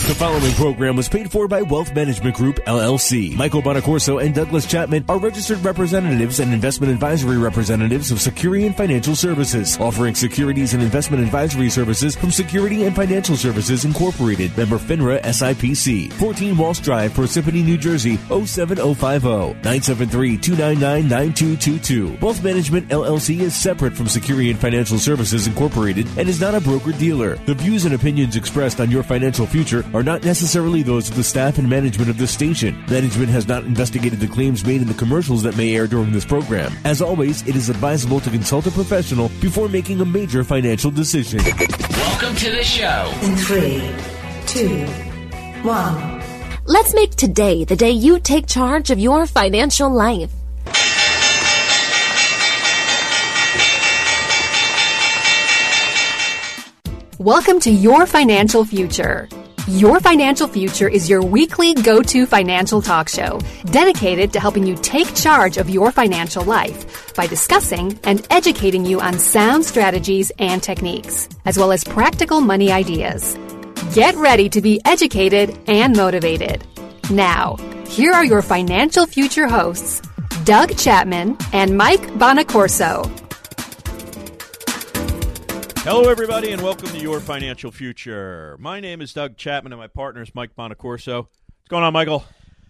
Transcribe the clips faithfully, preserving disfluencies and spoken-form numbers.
The following program was paid for by Wealth Management Group, L L C. Michael Bonacorso and Douglas Chapman are registered representatives and investment advisory representatives of Securian Financial Services, offering securities and investment advisory services from Security and Financial Services Incorporated, member FINRA S I P C. fourteen Walsh Drive, Parsippany, New Jersey, oh seven oh five oh, nine seven three, two nine nine, nine two two two. Wealth Management, L L C is separate from Securian Financial Services Incorporated and is not a broker-dealer. The views and opinions expressed on your financial future are not necessarily those of the staff and management of this station. Management has not investigated the claims made in the commercials that may air during this program. As always, it is advisable to consult a professional before making a major financial decision. Welcome to the show. In three, two, one. Let's make today the day you take charge of your financial life. Welcome to Your Financial Future. Your Financial Future is your weekly go-to financial talk show dedicated to helping you take charge of your financial life by discussing and educating you on sound strategies and techniques, as well as practical money ideas. Get ready to be educated and motivated. Now, here are your Financial Future hosts, Doug Chapman and Mike Bonacorso. Hello, everybody, and welcome to Your Financial Future. My name is Doug Chapman, and my partner is Mike Bonacorso. What's going on, Michael?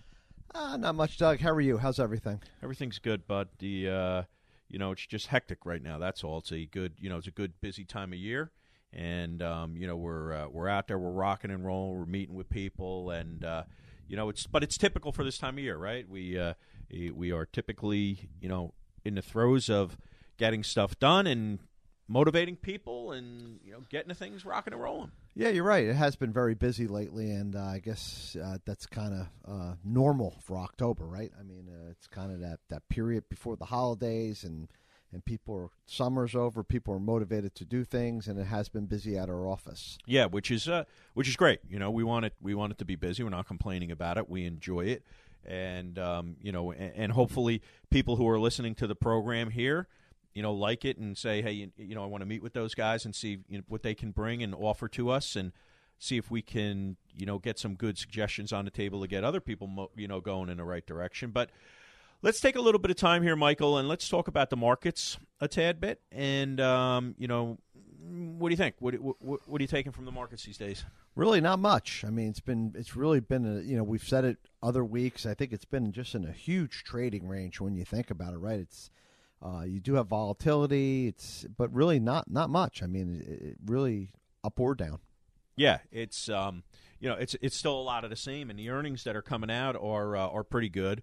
Uh, not much, Doug. How are you? How's everything? Everything's good, bud. The uh, you know, it's just hectic right now. That's all. It's a good, you know, it's a good, busy time of year, and um, you know, we're uh, we're out there, we're rocking and rolling, we're meeting with people, and uh, you know, it's but it's typical for this time of year, right? We uh, we are typically, you know, in the throes of getting stuff done and motivating people and, you know, getting the things rocking and rolling. Yeah, you're right. It has been very busy lately, and uh, I guess uh, that's kind of uh, normal for October, right? I mean, uh, it's kind of that, that period before the holidays, and, and people are, summer's over, people are motivated to do things, and it has been busy at our office. Yeah, which is uh, which is great. You know, we want it we want it to be busy. We're not complaining about it. We enjoy it, and um, you know, and, and hopefully people who are listening to the program here, you know, like it and say, hey, you, you know, I want to meet with those guys and see, you know, what they can bring and offer to us, and see if we can, you know, get some good suggestions on the table to get other people, mo- you know, going in the right direction. But let's take a little bit of time here, Michael, and let's talk about the markets a tad bit. And, um, you know, what do you think? What, what, what are you taking from the markets these days? Really not much. I mean, it's been, it's really been, a, you know, we've said it other weeks. I think it's been just in a huge trading range when you think about it, right? It's, Uh, you do have volatility, it's but really not not much. I mean, it, it really up or down. Yeah, it's um, you know, it's it's still a lot of the same, and the earnings that are coming out are uh, are pretty good,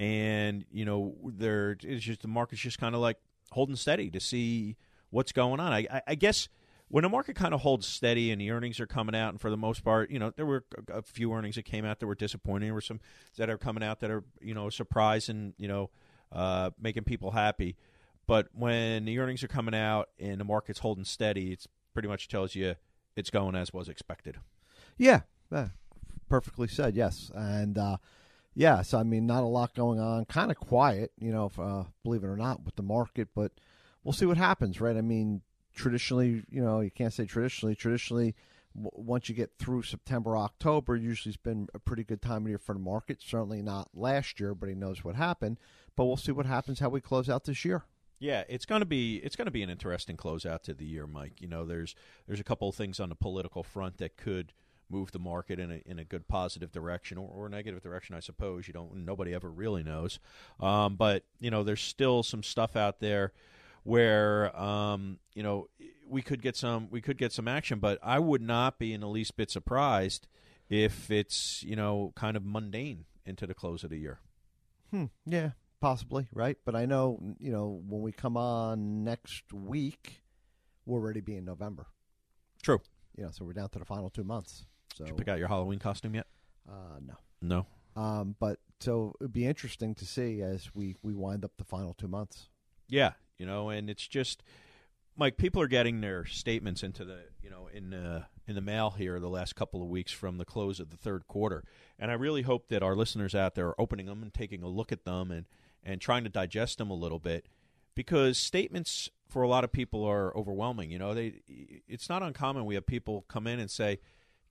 and you know, they're it's just the market's just kind of like holding steady to see what's going on. I, I, I guess when the market kind of holds steady and the earnings are coming out, and for the most part, you know, there were a, a few earnings that came out that were disappointing. There were some that are coming out that are, you know, surprising, you know. Uh, making people happy. But when the earnings are coming out and the market's holding steady, it pretty much tells you it's going as was expected. Yeah, yeah, perfectly said, yes. And, uh, yes, I mean, not a lot going on. Kind of quiet, you know, if, uh, believe it or not, with the market. But we'll see what happens, right? I mean, traditionally, you know, you can't say traditionally. Traditionally, w- once you get through September, October, usually it's been a pretty good time of year for the market. Certainly not last year, but he knows what happened. But we'll see what happens, how we close out this year. Yeah, it's going to be it's going to be an interesting closeout to the year, Mike. You know, there's there's a couple of things on the political front that could move the market in a in a good positive direction or, or negative direction, I suppose. You don't nobody ever really knows. Um, but you know, there's still some stuff out there where um, you know, we could get some we could get some action. But I would not be in the least bit surprised if it's, you know, kind of mundane into the close of the year. Hmm. Yeah. Possibly, right? But I know, you know, when we come on next week, we'll already be in November. True. You know, so we're down to the final two months. So, did you pick out your Halloween costume yet? Uh, no. No. Um, but so it'd be interesting to see as we, we wind up the final two months. Yeah, you know, and it's just, Mike, people are getting their statements into the, you know, in the in the mail here the last couple of weeks from the close of the third quarter, and I really hope that our listeners out there are opening them and taking a look at them and. and trying to digest them a little bit, because statements for a lot of people are overwhelming. You know, they it's not uncommon we have people come in and say,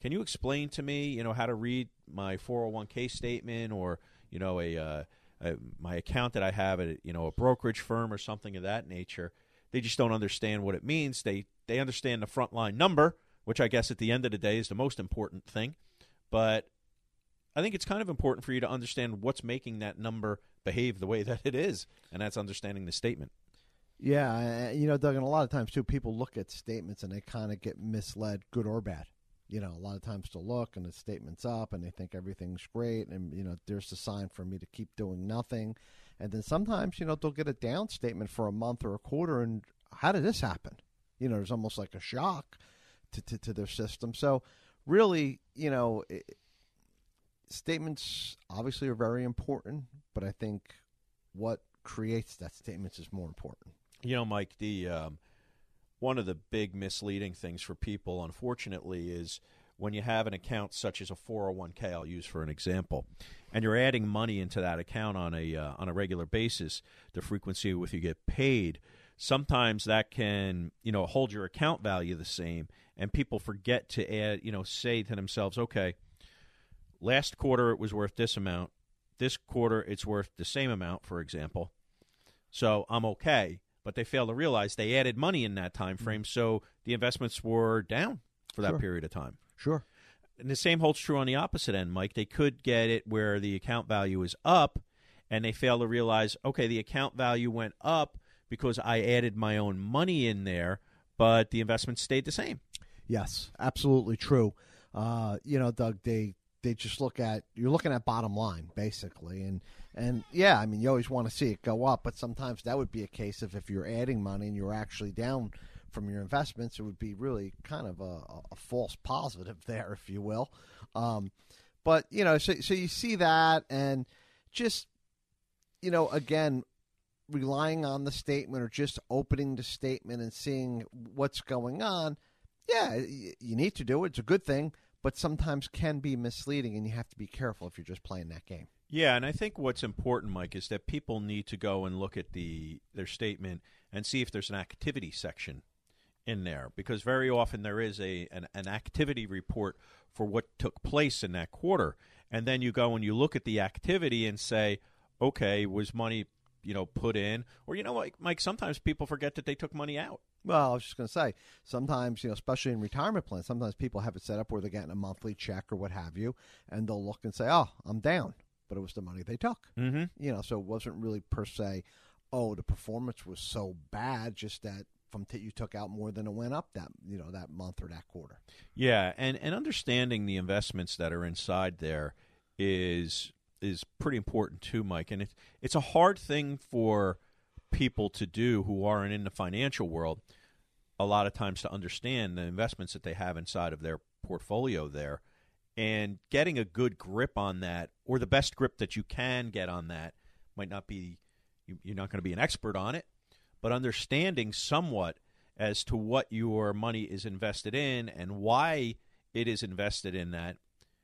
can you explain to me, you know, how to read my four oh one k statement or, you know, a, uh, a my account that I have at, you know, a brokerage firm or something of that nature? They just don't understand what it means. They they understand the front line number, which I guess at the end of the day is the most important thing. But I think it's kind of important for you to understand what's making that number behave the way that it is, and that's understanding the statement. Yeah, you know, Doug, and a lot of times, too, people look at statements and they kind of get misled, good or bad. You know, a lot of times they'll look and the statement's up and they think everything's great and, you know, there's a sign for me to keep doing nothing. And then sometimes, you know, they'll get a down statement for a month or a quarter and how did this happen? You know, there's almost like a shock to, to, to their system. So really, you know, it, statements obviously are very important, but I think what creates that statements is more important. You know, Mike, the um, one of the big misleading things for people, unfortunately, is when you have an account such as a four oh one k, I'll use for an example, and you're adding money into that account on a uh, on a regular basis, the frequency with you get paid, sometimes that can, you know, hold your account value the same, and people forget to add, you know, say to themselves, okay, last quarter it was worth this amount, this quarter it's worth the same amount, for example, so I'm okay. But they fail to realize they added money in that time frame, so the investments were down for that Sure. period of time. Sure. And the same holds true on the opposite end, Mike. They could get it where the account value is up, and they fail to realize, okay, the account value went up because I added my own money in there, but the investment stayed the same. Yes, absolutely true. Uh, you know, Doug, they they just look at, you're looking at bottom line, basically. And, and yeah, I mean, you always want to see it go up, but sometimes that would be a case of if you're adding money and you're actually down from your investments, it would be really kind of a, a false positive there, if you will. Um, but, you know, so, so you see that and just, you know, again, relying on the statement or just opening the statement and seeing what's going on, yeah, you need to do it. It's a good thing, but sometimes can be misleading, and you have to be careful if you're just playing that game. Yeah, and I think what's important, Mike, is that people need to go and look at the their statement and see if there's an activity section in there, because very often there is a an, an activity report for what took place in that quarter, and then you go and you look at the activity and say, okay, was money, you know, put in, or, you know, like Mike, sometimes people forget that they took money out. Well, I was just going to say, sometimes, you know, especially in retirement plans, sometimes people have it set up where they're getting a monthly check or what have you, and they'll look and say, oh, I'm down, but it was the money they took. Mm-hmm. You know, so it wasn't really per se, oh, the performance was so bad, just that from t- you took out more than it went up that, you know, that month or that quarter. Yeah, and, and understanding the investments that are inside there is is pretty important too, Mike. And it's it's a hard thing for people to do who aren't in the financial world a lot of times to understand the investments that they have inside of their portfolio there, and getting a good grip on that, or the best grip that you can get on that, might not be, you, you're not going to be an expert on it, but understanding somewhat as to what your money is invested in and why it is invested in that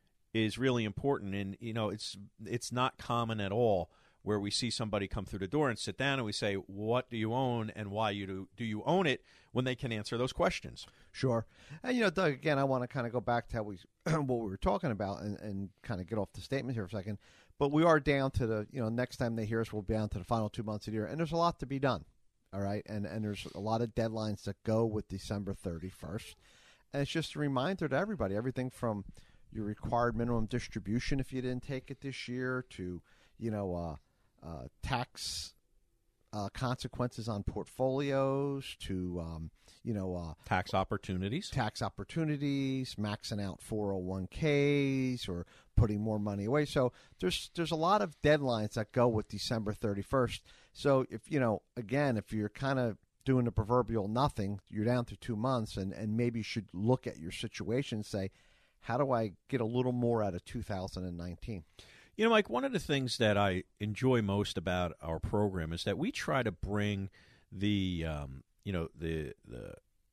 is really important. And, you know, it's it's not common at all where we see somebody come through the door and sit down and we say, what do you own and why you do, do you own it, when they can answer those questions. Sure. And, you know, Doug, again, I want to kind of go back to how we, what we were talking about and, and kind of get off the statement here for a second. But we are down to the, you know, next time they hear us, we'll be down to the final two months of the year. And there's a lot to be done. All right. And, and there's a lot of deadlines that go with December thirty-first. And it's just a reminder to everybody, everything from your required minimum distribution if you didn't take it this year to, you know, uh, uh, tax uh, consequences on portfolios to, um, you know, uh, Tax opportunities. tax opportunities, maxing out four oh one k's or putting more money away. So there's there's a lot of deadlines that go with December thirty-first. So if, you know, again, if you're kind of doing the proverbial nothing, you're down to two months and, and maybe you should look at your situation and say, how do I get a little more out of two thousand nineteen? You know, Mike, one of the things that I enjoy most about our program is that we try to bring the, um, you know, the the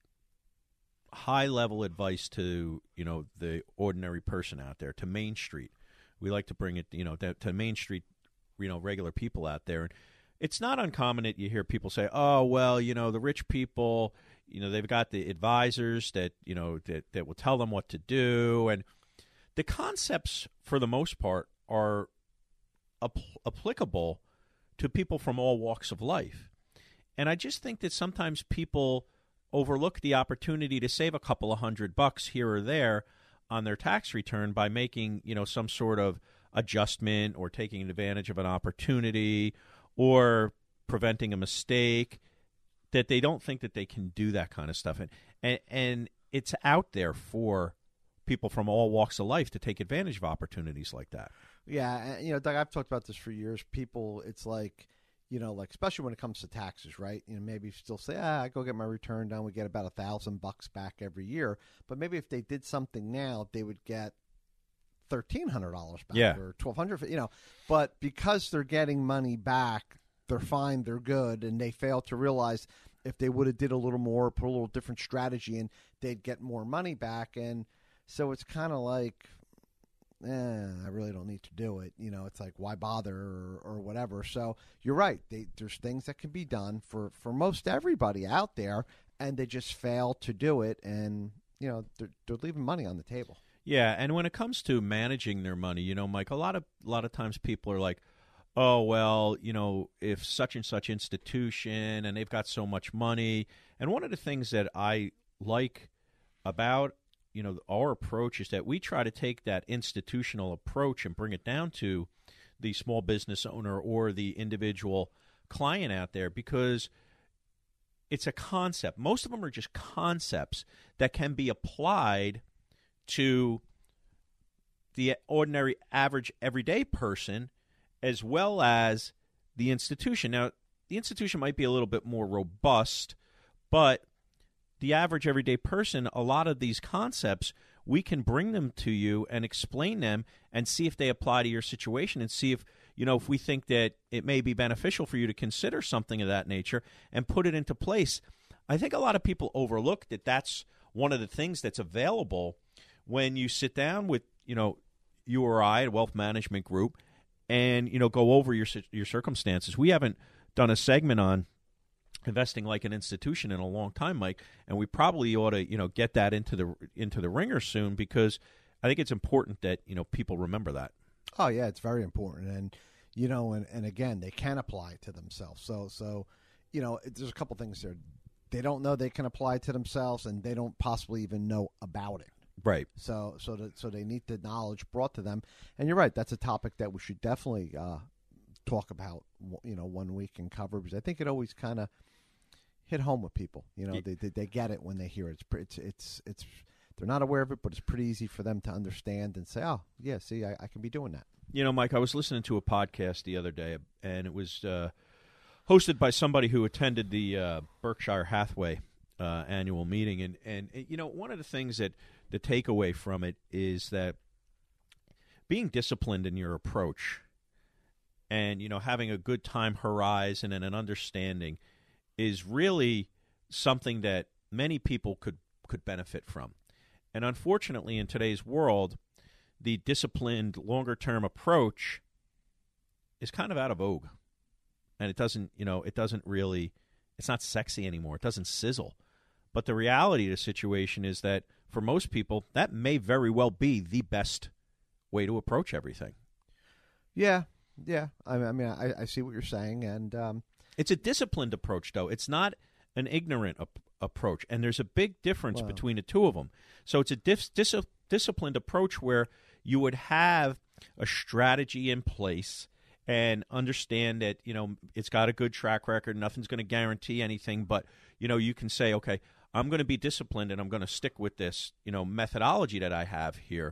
high-level advice to, you know, the ordinary person out there, to Main Street. We like to bring it, you know, to, to Main Street, you know, regular people out there. And it's not uncommon that you hear people say, oh, well, you know, the rich people, you know, they've got the advisors that, you know, that, that will tell them what to do. And the concepts, for the most part, are ap- applicable to people from all walks of life. And I just think that sometimes people overlook the opportunity to save a couple of hundred bucks here or there on their tax return by making, you know, some sort of adjustment or taking advantage of an opportunity or preventing a mistake, that they don't think that they can do that kind of stuff. And, and, and it's out there for people from all walks of life to take advantage of opportunities like that. Yeah, and, you know, Doug, I've talked about this for years. People, it's like, you know, like especially when it comes to taxes, right? You know, maybe still say, ah, I go get my return done. We get about a thousand bucks back every year. But maybe if they did something now, they would get thirteen hundred dollars back yeah. or twelve hundred. You know, but because they're getting money back, they're fine, they're good, and they fail to realize if they would have did a little more, put a little different strategy in, they'd get more money back. And so it's kind of like, eh, I really don't need to do it. You know, it's like, why bother or, or whatever. So you're right. They, there's things that can be done for, for most everybody out there, and they just fail to do it. And, you know, they're, they're leaving money on the table. Yeah, and when it comes to managing their money, you know, Mike, a lot of a lot of times people are like, oh, well, you know, if such and such institution and they've got so much money. And one of the things that I like about, you know, our approach is that we try to take that institutional approach and bring it down to the small business owner or the individual client out there, because it's a concept. Most of them are just concepts that can be applied to the ordinary, average, everyday person, as well as the institution. Now, the institution might be a little bit more robust, but the average everyday person, a lot of these concepts, we can bring them to you and explain them and see if they apply to your situation, and see if, you know, if we think that it may be beneficial for you to consider something of that nature and put it into place. I think a lot of people overlook that that's one of the things that's available when you sit down with, you know, you or I at Wealth Management Group and, you know, go over your your circumstances. We haven't done a segment on investing like an institution in a long time, Mike, and we probably ought to, you know, get that into the into the ringer soon, because I think it's important that, you know, people remember that. Oh yeah, it's very important, and you know, and, and again, they can apply it to themselves. So so, you know, there's a couple things there. They don't know they can apply it to themselves, and they don't possibly even know about it. Right. So so that, so they need the knowledge brought to them, and you're right. That's a topic that we should definitely uh, talk about. You know, one week and cover, because I think it always kind of hit home with people. You know, yeah. they, they they get it when they hear it. It's, it's it's it's they're not aware of it, but it's pretty easy for them to understand and say, oh yeah, see, I, I can be doing that. You know, Mike, I was listening to a podcast the other day, and it was uh, hosted by somebody who attended the uh, Berkshire Hathaway uh, annual meeting, and and you know, one of the things that the takeaway from it is that being disciplined in your approach, and, you know, having a good time horizon and an understanding is really something that many people could, could benefit from. And unfortunately, in today's world, the disciplined, longer-term approach is kind of out of vogue. And it doesn't, you know, it doesn't really, it's not sexy anymore. It doesn't sizzle. But the reality of the situation is that for most people, that may very well be the best way to approach everything. Yeah, yeah. I mean, I, I see what you're saying, and um, it's a disciplined approach, though. It's not an ignorant ap- approach, and there's a big difference wow. between the two of them. So it's a dis- dis- disciplined approach where you would have a strategy in place and understand that, you know, it's got a good track record. Nothing's going to guarantee anything, but, you know, you can say, okay, I'm going to be disciplined and I'm going to stick with this, you know, methodology that I have here,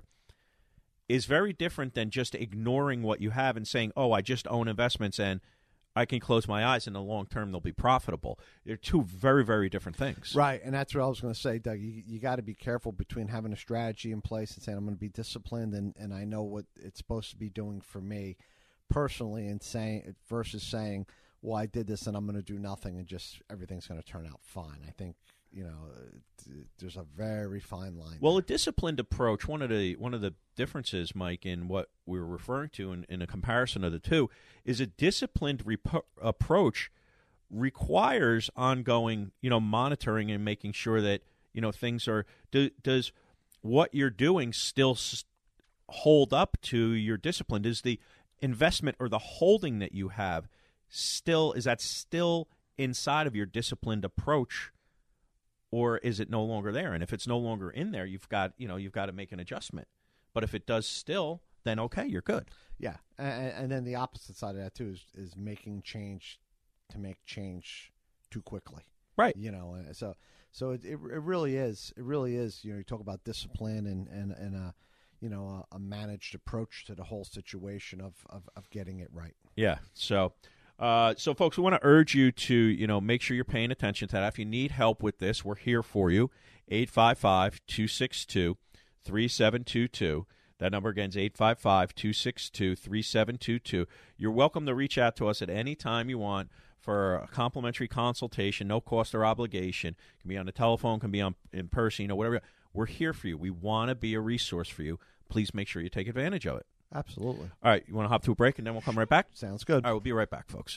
is very different than just ignoring what you have and saying, oh, I just own investments and I can close my eyes in the long term they'll be profitable. They're two very, very different things. Right, and that's what I was going to say, Doug. You, you got to be careful between having a strategy in place and saying I'm going to be disciplined and, and I know what it's supposed to be doing for me personally, and saying versus saying, well, I did this and I'm going to do nothing and just everything's going to turn out fine. I think, you know, there's a very fine line. Well, there. a disciplined approach, one of the one of the differences, Mike, in what we were referring to in, in a comparison of the two, is a disciplined rep- approach requires ongoing, you know, monitoring and making sure that, you know, things are, do, does what you're doing still s- hold up to your discipline? Does the investment or the holding that you have still, is that still inside of your disciplined approach, or is it no longer there? And if it's no longer in there, you've got, you know, you've got to make an adjustment. But if it does still, then okay, you're good. Yeah, and, and then the opposite side of that too is is making change to make change too quickly. Right. You know, so so it, it it really is it really is. You know, you talk about discipline and and and a you know a, a managed approach to the whole situation of of, of getting it right. Yeah. So. Uh, so, folks, we want to urge you to, you know, make sure you're paying attention to that. If you need help with this, we're here for you. eight five five, two six two, three seven two two. That number again is eight five five, two six two, three seven two two. You're welcome to reach out to us at any time you want for a complimentary consultation, no cost or obligation. It can be on the telephone, can be on in person, you know, whatever. We're here for you. We want to be a resource for you. Please make sure you take advantage of it. Absolutely. All right, you want to hop to a break, and then we'll come right back? Sounds good. All right, we'll be right back, folks.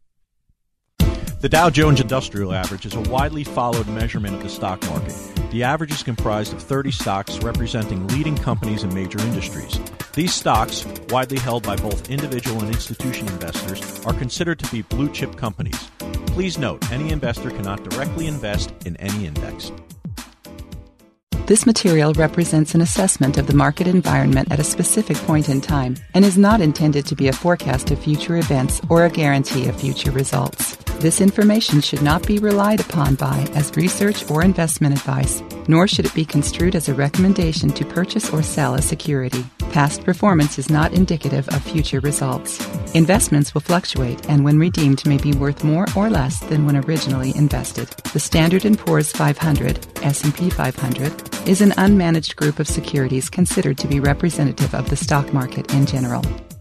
The Dow Jones Industrial Average is a widely followed measurement of the stock market. The average is comprised of thirty stocks representing leading companies in major industries. These stocks, widely held by both individual and institution investors, are considered to be blue-chip companies. Please note, any investor cannot directly invest in any index. This material represents an assessment of the market environment at a specific point in time and is not intended to be a forecast of future events or a guarantee of future results. This information should not be relied upon by as research or investment advice, nor should it be construed as a recommendation to purchase or sell a security. Past performance is not indicative of future results. Investments will fluctuate and when redeemed may be worth more or less than when originally invested. The Standard and Poor's five hundred, S and P five hundred, is an unmanaged group of securities considered to be representative of the stock market in general.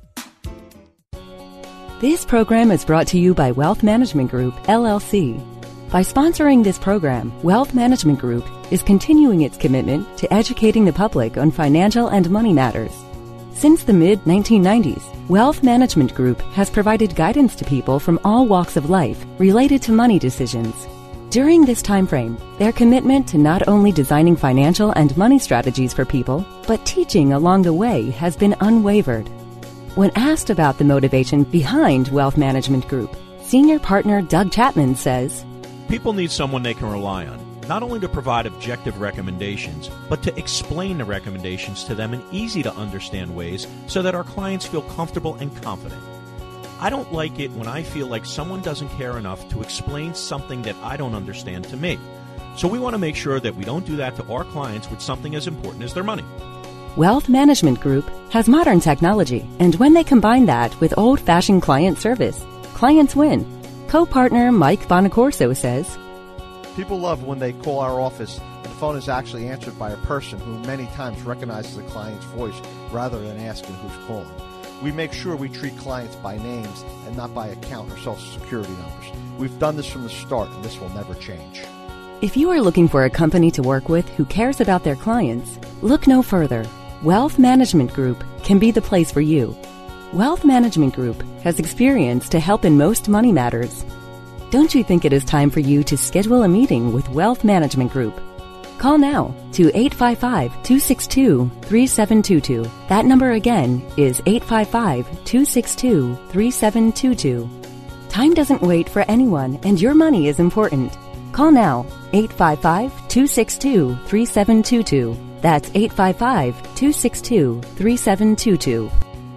This program is brought to you by Wealth Management Group, L L C. By sponsoring this program, Wealth Management Group is continuing its commitment to educating the public on financial and money matters. Since the mid nineteen nineties, Wealth Management Group has provided guidance to people from all walks of life related to money decisions. During this time frame, their commitment to not only designing financial and money strategies for people, but teaching along the way has been unwavered. When asked about the motivation behind Wealth Management Group, senior partner Doug Chapman says, People need someone they can rely on, not only to provide objective recommendations, but to explain the recommendations to them in easy-to-understand ways so that our clients feel comfortable and confident. I don't like it when I feel like someone doesn't care enough to explain something that I don't understand to me. So we want to make sure that we don't do that to our clients with something as important as their money. Wealth Management Group has modern technology, and when they combine that with old-fashioned client service, clients win. Co-partner Mike Bonacorso says, People love when they call our office and the phone is actually answered by a person who many times recognizes the client's voice rather than asking who's calling. We make sure we treat clients by names and not by account or social security numbers. We've done this from the start, and this will never change. If you are looking for a company to work with who cares about their clients, look no further. Wealth Management Group can be the place for you. Wealth Management Group has experience to help in most money matters. Don't you think it is time for you to schedule a meeting with Wealth Management Group? Call now to eight five five, two six two, three seven two two. That number again is eight five five, two six two, three seven two two. Time doesn't wait for anyone, and your money is important. Call now, eight five five, two six two, three seven two two. That's eight five five, two six two, three seven two two.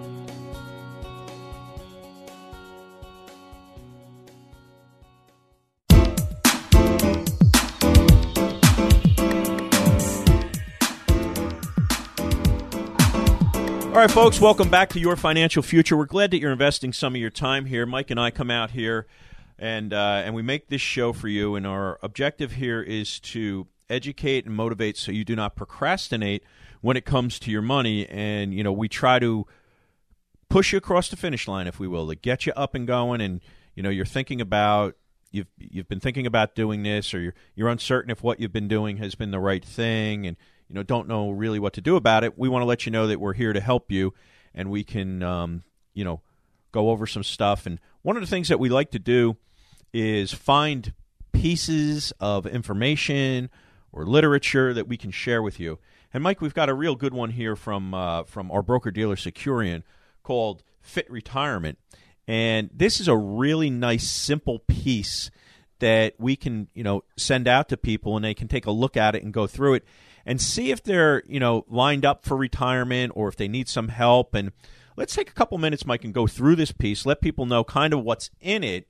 All right, folks, welcome back to Your Financial Future. We're glad that you're investing some of your time here. Mike and I come out here, and uh, and we make this show for you, and our objective here is to educate and motivate so you do not procrastinate when it comes to your money. And, you know, we try to push you across the finish line, if we will, to get you up and going, and, you know, you're thinking about, you've you've been thinking about doing this, or you're, you're uncertain if what you've been doing has been the right thing, and you know, don't know really what to do about it. We want to let you know that we're here to help you, and we can, um, you know, go over some stuff. And one of the things that we like to do is find pieces of information or literature that we can share with you. And Mike, we've got a real good one here from uh, from our broker-dealer Securian called Fit Retirement. And this is a really nice, simple piece that we can, you know, send out to people, and they can take a look at it and go through it and see if they're, you know, lined up for retirement or if they need some help. And let's take a couple minutes, Mike, and go through this piece, let people know kind of what's in it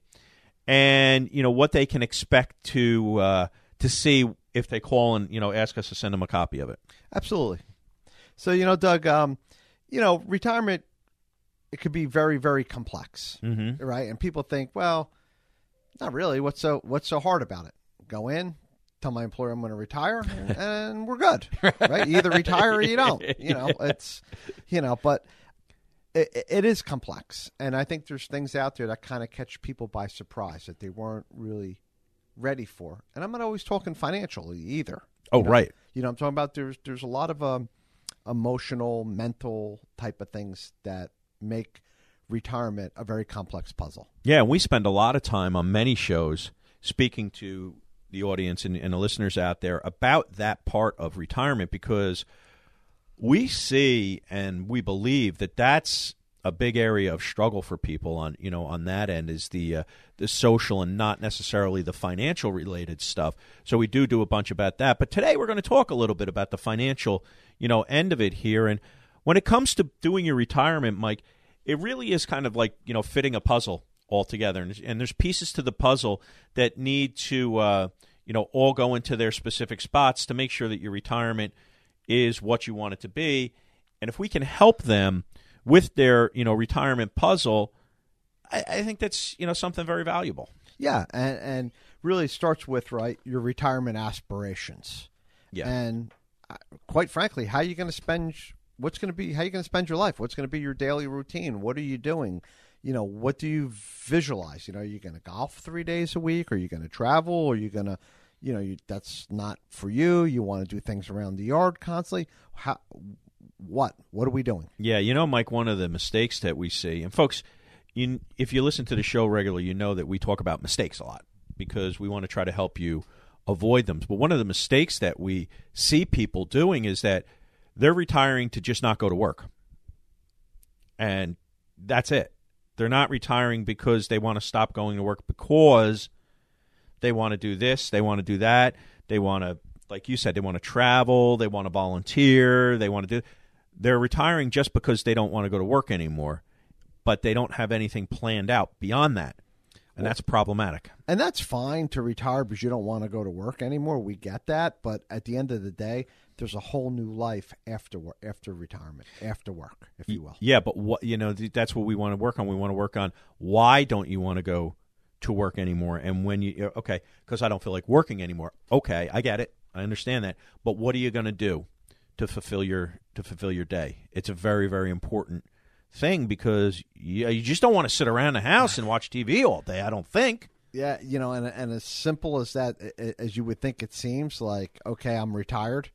and, you know, what they can expect to uh, to see if they call and, you know, ask us to send them a copy of it. Absolutely. So, you know, Doug, um, you know, retirement, it could be very, very complex, mm-hmm. right? And people think, well, not really. What's so what's so hard about it? Go in, tell my employer I'm going to retire, and, and we're good, right? You either retire or you don't. You know, it's, you know, but it, it is complex, and I think there's things out there that kind of catch people by surprise that they weren't really ready for. And I'm not always talking financially either. Oh, you know? right. You know, I'm talking about there's there's a lot of um, emotional, mental type of things that make retirement a very complex puzzle. Yeah, and we spend a lot of time on many shows speaking to the audience and, and the listeners out there about that part of retirement, because we see and we believe that that's a big area of struggle for people on, you know, on that end is the uh, the social and not necessarily the financial related stuff. So we do do a bunch about that. But today we're going to talk a little bit about the financial, you know, end of it here. And when it comes to doing your retirement, Mike, it really is kind of like, you know, fitting a puzzle all together. And, and there's pieces to the puzzle that need to, uh, you know, all go into their specific spots to make sure that your retirement is what you want it to be. And if we can help them with their, you know, retirement puzzle, I, I think that's, you know, something very valuable. Yeah, and, and really starts with, right, your retirement aspirations. Yeah. And uh, quite frankly, how are you going to spend, what's going to be, how are you going to spend your life? What's going to be your daily routine? What are you doing? You know, what do you visualize? You know, are you going to golf three days a week? Are you going to travel? Are you going to, you know, you, that's not for you. You want to do things around the yard constantly. How, what? What are we doing? Yeah, you know, Mike, one of the mistakes that we see, and folks, you, if you listen to the show regularly, you know that we talk about mistakes a lot because we want to try to help you avoid them. But one of the mistakes that we see people doing is that they're retiring to just not go to work. And that's it. They're not retiring because they want to stop going to work because they want to do this, they want to do that, they want to, like you said, they want to travel, they want to volunteer, they want to do. They're retiring just because they don't want to go to work anymore, but they don't have anything planned out beyond that, and that's problematic. And that's fine to retire because you don't want to go to work anymore. We get that, but at the end of the day, there's a whole new life after after retirement, after work, if you will. Yeah, but what you know, that's what we want to work on. We want to work on why don't you want to go to work anymore, and when you okay, because I don't feel like working anymore. Okay, I get it, I understand that, but what are you going to do to fulfill your to fulfill your day? It's a very, very important thing because you, you just don't want to sit around the house and watch T V all day. I don't think. Yeah, you know, and and as simple as that, as you would think, it seems like okay, I'm retired.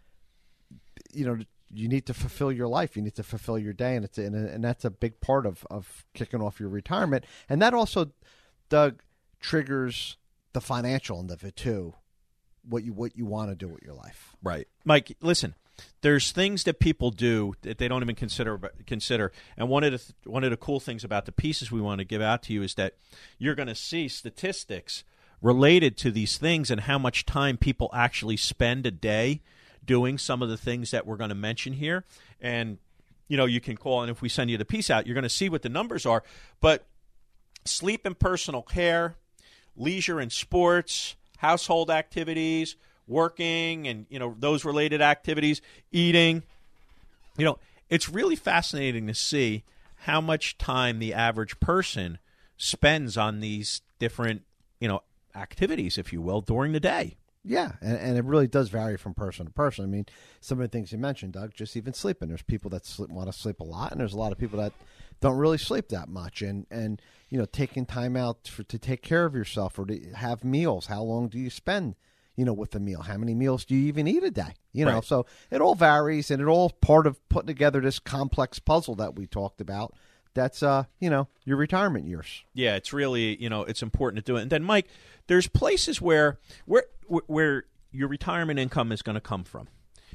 You know, you need to fulfill your life. You need to fulfill your day, and it's and, and that's a big part of, of kicking off your retirement. And that also, Doug, triggers the financial end of it too. What you what you want to do with your life, right, Mike? Listen, there's things that people do that they don't even consider consider. And one of the th- one of the cool things about the pieces we want to give out to you is that you're going to see statistics related to these things and how much time people actually spend a day doing some of the things that we're going to mention here. And, you know, you can call, and if we send you the piece out, you're going to see what the numbers are. But sleep and personal care, leisure and sports, household activities, working and, you know, those related activities, eating, you know, it's really fascinating to see how much time the average person spends on these different, you know, activities, if you will, during the day. Yeah, and, and it really does vary from person to person. I mean, some of the things you mentioned, Doug, just even sleeping. There's people that sleep, want to sleep a lot, and there's a lot of people that don't really sleep that much. And, and you know, taking time out for, to take care of yourself or to have meals. How long do you spend, you know, with the meal? How many meals do you even eat a day? You know, right. So it all varies, and it all part of putting together this complex puzzle that we talked about that's uh you know your retirement years. Yeah, it's really, you know, it's important to do it. And then, Mike, there's places where where where your retirement income is going to come from.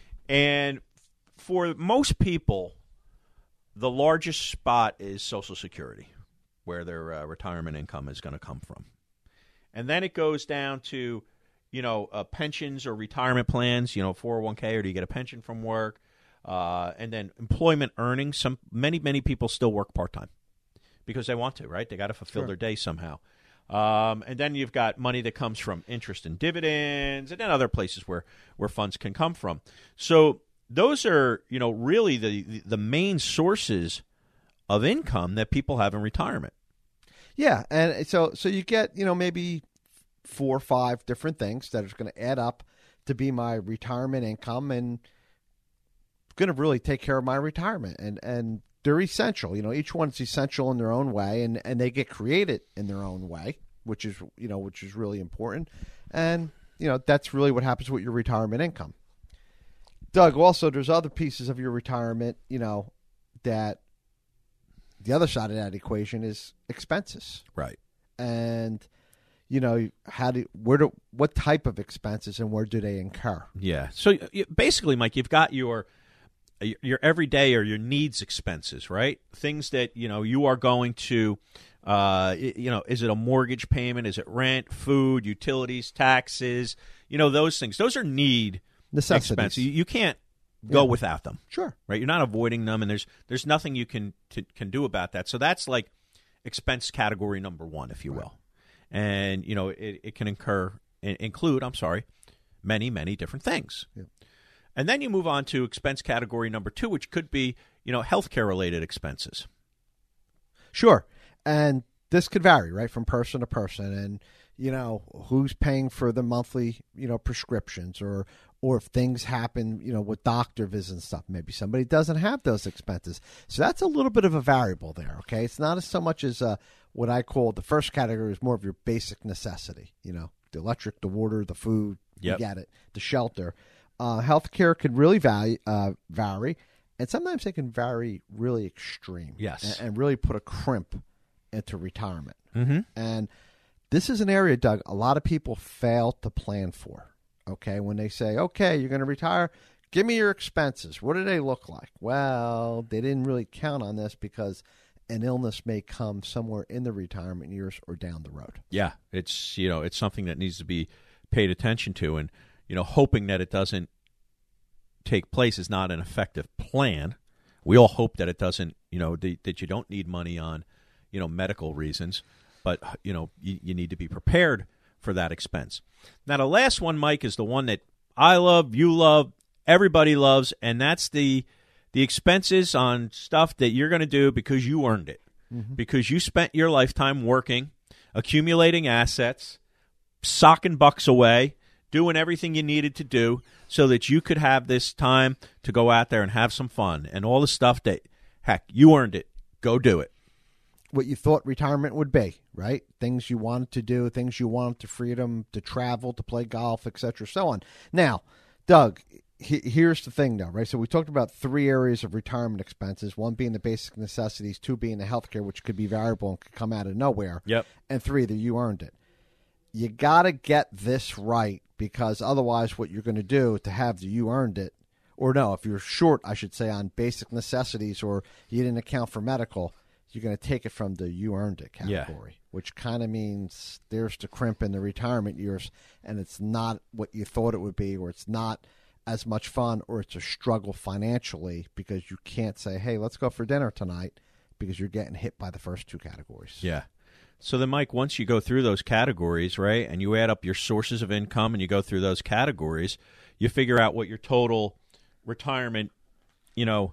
And for most people, the largest spot is Social Security, where their uh, retirement income is going to come from. And then it goes down to, you know, uh, pensions or retirement plans, you know, four oh one k, or do you get a pension from work? Uh, and then employment earnings. Some many, many people still work part-time because they want to, right? They got to fulfill Sure. their day somehow. Um, and then you've got money that comes from interest and dividends, and then other places where, where funds can come from. So those are, you know, really the the main sources of income that people have in retirement. Yeah, and so so you get, you know, maybe four or five different things that are going to add up to be my retirement income and going to really take care of my retirement. And and they're essential. You know, each one's essential in their own way, and, and they get created in their own way, which is, you know, which is really important. And, you know, that's really what happens with your retirement income. Doug, also, there's other pieces of your retirement, you know, that the other side of that equation is expenses. Right. And, you know, how do, where do, what type of expenses and where do they incur? Yeah. So you- basically, Mike, you've got your your everyday or your needs expenses, right? Things that, you know, you are going to, uh, you know, is it a mortgage payment? Is it rent, food, utilities, taxes? You know, those things. Those are need Necessities. expenses. You, you can't go Yeah. without them. Sure. Right? You're not avoiding them, and there's there's nothing you can to, can do about that. So that's like expense category number one, if you will. And, you know, it, it can incur, include, I'm sorry, many, many different things. Yeah. And then you move on to expense category number two, which could be, you know, healthcare-related expenses. Sure. And this could vary, right, from person to person. And, you know, who's paying for the monthly, you know, prescriptions, or or if things happen, you know, with doctor visits and stuff. Maybe somebody doesn't have those expenses. So that's a little bit of a variable there, okay? It's not as so much as uh, what I call the first category is more of your basic necessity, you know, the electric, the water, the food, Yep. you get it, the shelter. Uh, healthcare could really vary, uh, vary, and sometimes they can vary really extreme. Yes. and, and really put a crimp into retirement. Mm-hmm. And this is an area, Doug, a lot of people fail to plan for. Okay, when they say, okay, you're going to retire, give me your expenses. What do they look like? Well, they didn't really count on this because an illness may come somewhere in the retirement years or down the road. Yeah, it's, you know, it's something that needs to be paid attention to, and, you know, hoping that it doesn't take place is not an effective plan. We all hope that it doesn't, you know, the, that you don't need money on, you know, medical reasons, but, you know, you, you need to be prepared for that expense. Now, the last one, Mike, is the one that I love, you love, everybody loves, and that's the the expenses on stuff that you're going to do because you earned it, mm-hmm. because you spent your lifetime working, accumulating assets, socking bucks away, doing everything you needed to do so that you could have this time to go out there and have some fun and all the stuff that, heck, you earned it. Go do it. What you thought retirement would be, right? Things you wanted to do, things you wanted to freedom, to travel, to play golf, et cetera, so on. Now, Doug, he, here's the thing, though, right? So we talked about three areas of retirement expenses, one being the basic necessities, two being the healthcare, which could be variable and could come out of nowhere, Yep. and three, that you earned it. You got to get this right, because otherwise what you're going to do to have the you earned it, or no, if you're short, I should say, on basic necessities, or you didn't account for medical, you're going to take it from the you earned it category, yeah. which kind of means there's the crimp in the retirement years, and it's not what you thought it would be, or it's not as much fun, or it's a struggle financially because you can't say, hey, let's go for dinner tonight, because you're getting hit by the first two categories. Yeah. So then, Mike, once you go through those categories, right, and you add up your sources of income and you go through those categories, you figure out what your total retirement, you know,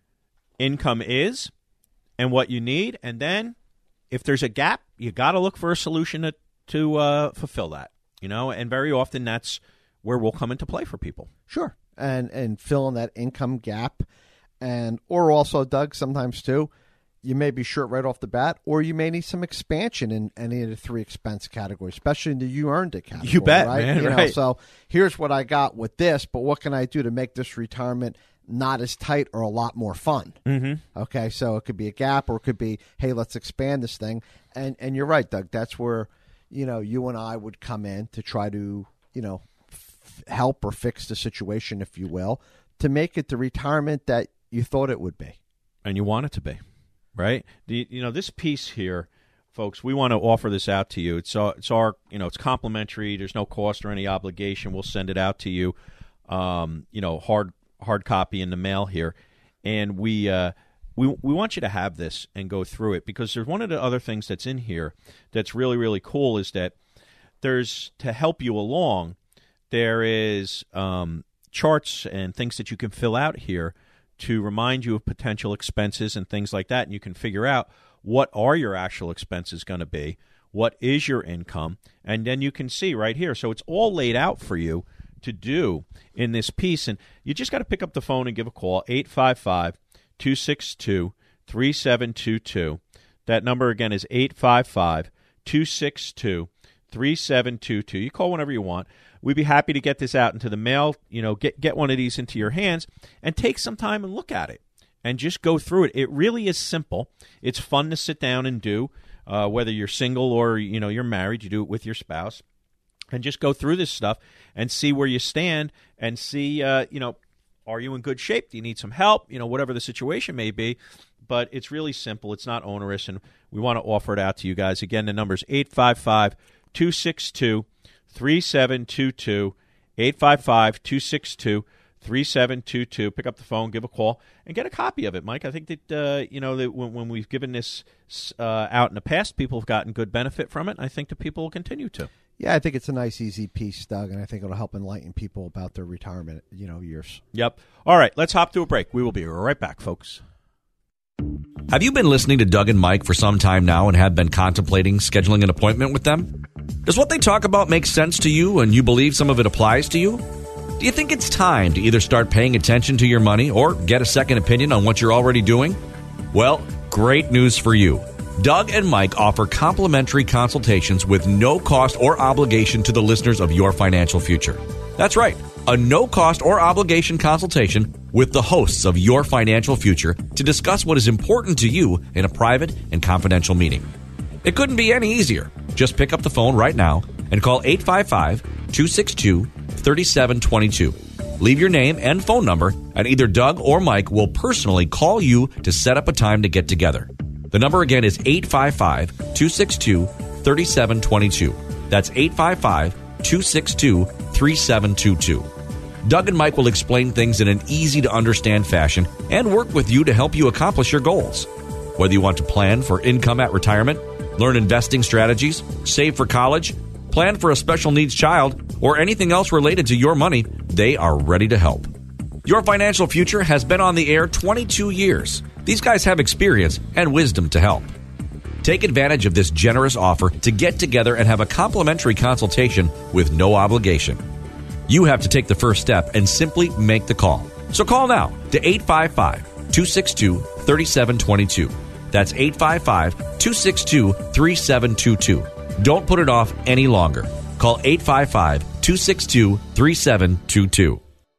income is and what you need. And then if there's a gap, you got to look for a solution to, to uh, fulfill that, you know, and very often that's where we'll come into play for people. Sure. And, and fill in that income gap. And, or also, Doug, sometimes too, you may be short right off the bat, or you may need some expansion in any of the three expense categories, especially in the you earned it category. You bet, right? man. You know, right. So here's what I got with this, but what can I do to make this retirement not as tight or a lot more fun. Mm-hmm. Okay, so it could be a gap, or it could be, hey, let's expand this thing. And and you're right, Doug. That's where, you know, you and I would come in to try to, you know, f- help or fix the situation, if you will, to make it the retirement that you thought it would be. And you want it to be, right? The, you know, this piece here, folks, we want to offer this out to you. It's our, it's our, you know, it's complimentary. There's no cost or any obligation. We'll send it out to you, um, you know, hard hard copy in the mail here, and we uh, we we want you to have this and go through it, because there's one of the other things that's in here that's really really cool is that there's, to help you along, there is um, charts and things that you can fill out here to remind you of potential expenses and things like that, and you can figure out what are your actual expenses going to be, what is your income, and then you can see right here. So it's all laid out for you to do in this piece, and you just got to pick up the phone and give a call, eight five five, two six two, three seven two two. That number again is eight five five, two six two, three seven two two. You call whenever you want. We'd be happy to get this out into the mail, you know, get get one of these into your hands and take some time and look at it and just go through it. It really is simple. It's fun to sit down and do, uh, whether you're single or, you know, you're married, you do it with your spouse. And just go through this stuff and see where you stand and see, uh, you know, are you in good shape? Do you need some help? You know, whatever the situation may be. But it's really simple. It's not onerous, and we want to offer it out to you guys. Again, the number is eight five five, two six two, three seven two two, eight five five, two six two, three seven two two. Pick up the phone, give a call, and get a copy of it, Mike. I think that, uh, you know, that when, when we've given this uh, out in the past, people have gotten good benefit from it. I think that people will continue to. Yeah, I think it's a nice, easy piece, Doug, and I think it'll help enlighten people about their retirement, you know, years. Yep. All right, let's hop to a break. We will be right back, folks. Have you been listening to Doug and Mike for some time now and have been contemplating scheduling an appointment with them? Does what they talk about make sense to you and you believe some of it applies to you? Do you think it's time to either start paying attention to your money or get a second opinion on what you're already doing? Well, great news for you. Doug and Mike offer complimentary consultations with no cost or obligation to the listeners of Your Financial Future. That's right, a no cost or obligation consultation with the hosts of Your Financial Future to discuss what is important to you in a private and confidential meeting. It couldn't be any easier. Just pick up the phone right now and call eight five five, two six two, three seven two two. Leave your name and phone number, and either Doug or Mike will personally call you to set up a time to get together. The number again is eight five five, two six two, three seven two two. That's eight five five, two six two, three seven two two. Doug and Mike will explain things in an easy-to-understand fashion and work with you to help you accomplish your goals. Whether you want to plan for income at retirement, learn investing strategies, save for college, plan for a special needs child, or anything else related to your money, they are ready to help. Your Financial Future has been on the air twenty-two years. These guys have experience and wisdom to help. Take advantage of this generous offer to get together and have a complimentary consultation with no obligation. You have to take the first step and simply make the call. So call now to eight five five, two six two, three seven two two. That's eight five five, two six two, three seven two two. Don't put it off any longer. Call eight five five, two six two, three seven two two.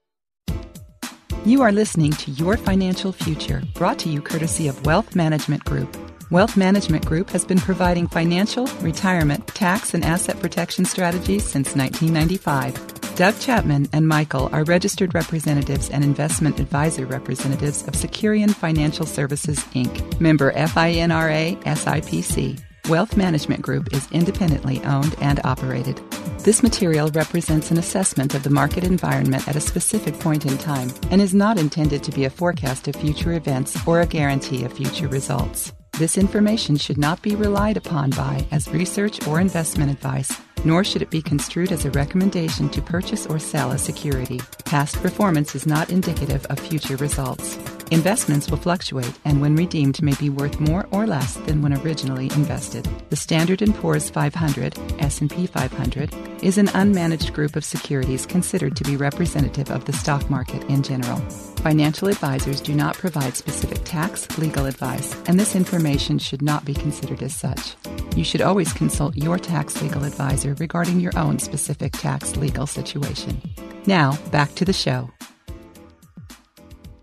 You are listening to Your Financial Future, brought to you courtesy of Wealth Management Group. Wealth Management Group has been providing financial, retirement, tax, and asset protection strategies since nineteen ninety-five. Doug Chapman and Michael are registered representatives and investment advisor representatives of Securian Financial Services, Incorporated, member FINRA S I P C. Wealth Management Group is independently owned and operated. This material represents an assessment of the market environment at a specific point in time and is not intended to be a forecast of future events or a guarantee of future results. This information should not be relied upon by as research or investment advice, nor should it be construed as a recommendation to purchase or sell a security. Past performance is not indicative of future results. Investments will fluctuate and when redeemed may be worth more or less than when originally invested. The Standard and Poor's five hundred, S and P five hundred, is an unmanaged group of securities considered to be representative of the stock market in general. Financial advisors do not provide specific tax, legal advice, and this information should not be considered as such. You should always consult your tax legal advisor regarding your own specific tax legal situation. Now, back to the show.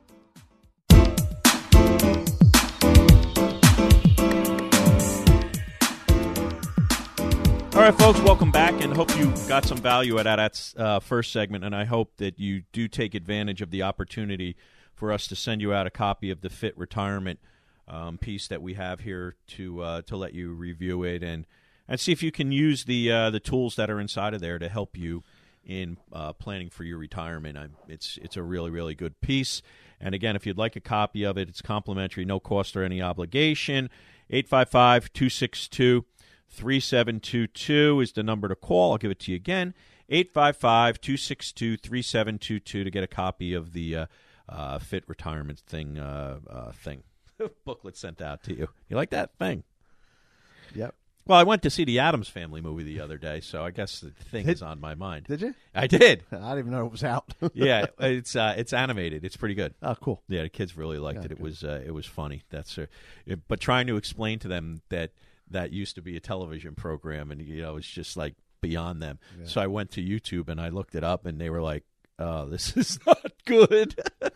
All right, folks, welcome back, and hope you got some value out of that uh, first segment, and I hope that you do take advantage of the opportunity for us to send you out a copy of the Fit Retirement um, piece that we have here to uh, to let you review it and, and see if you can use the uh, the tools that are inside of there to help you in uh, planning for your retirement. I'm, it's it's a really, really good piece. And again, if you'd like a copy of it, it's complimentary, no cost or any obligation. eight five five, two six two, three seven two two is the number to call. I'll give it to you again, eight five five, two six two, three seven two two to get a copy of the uh, uh, Fit Retirement thing uh, uh, thing booklet sent out to you. You like that thing? Yep. Well, I went to see the Addams Family movie the other day, so I guess the thing Did- is on my mind. Did you? I did. I didn't even know it was out. Yeah, it's uh, it's animated. It's pretty good. Oh, cool. Yeah, the kids really liked Yeah, it. It good. was uh, it was funny. That's uh, it- but trying to explain to them that that used to be a television program, and you know, it's just like beyond them. Yeah. So I went to YouTube and I looked it up, and they were like, "Oh, this is not good."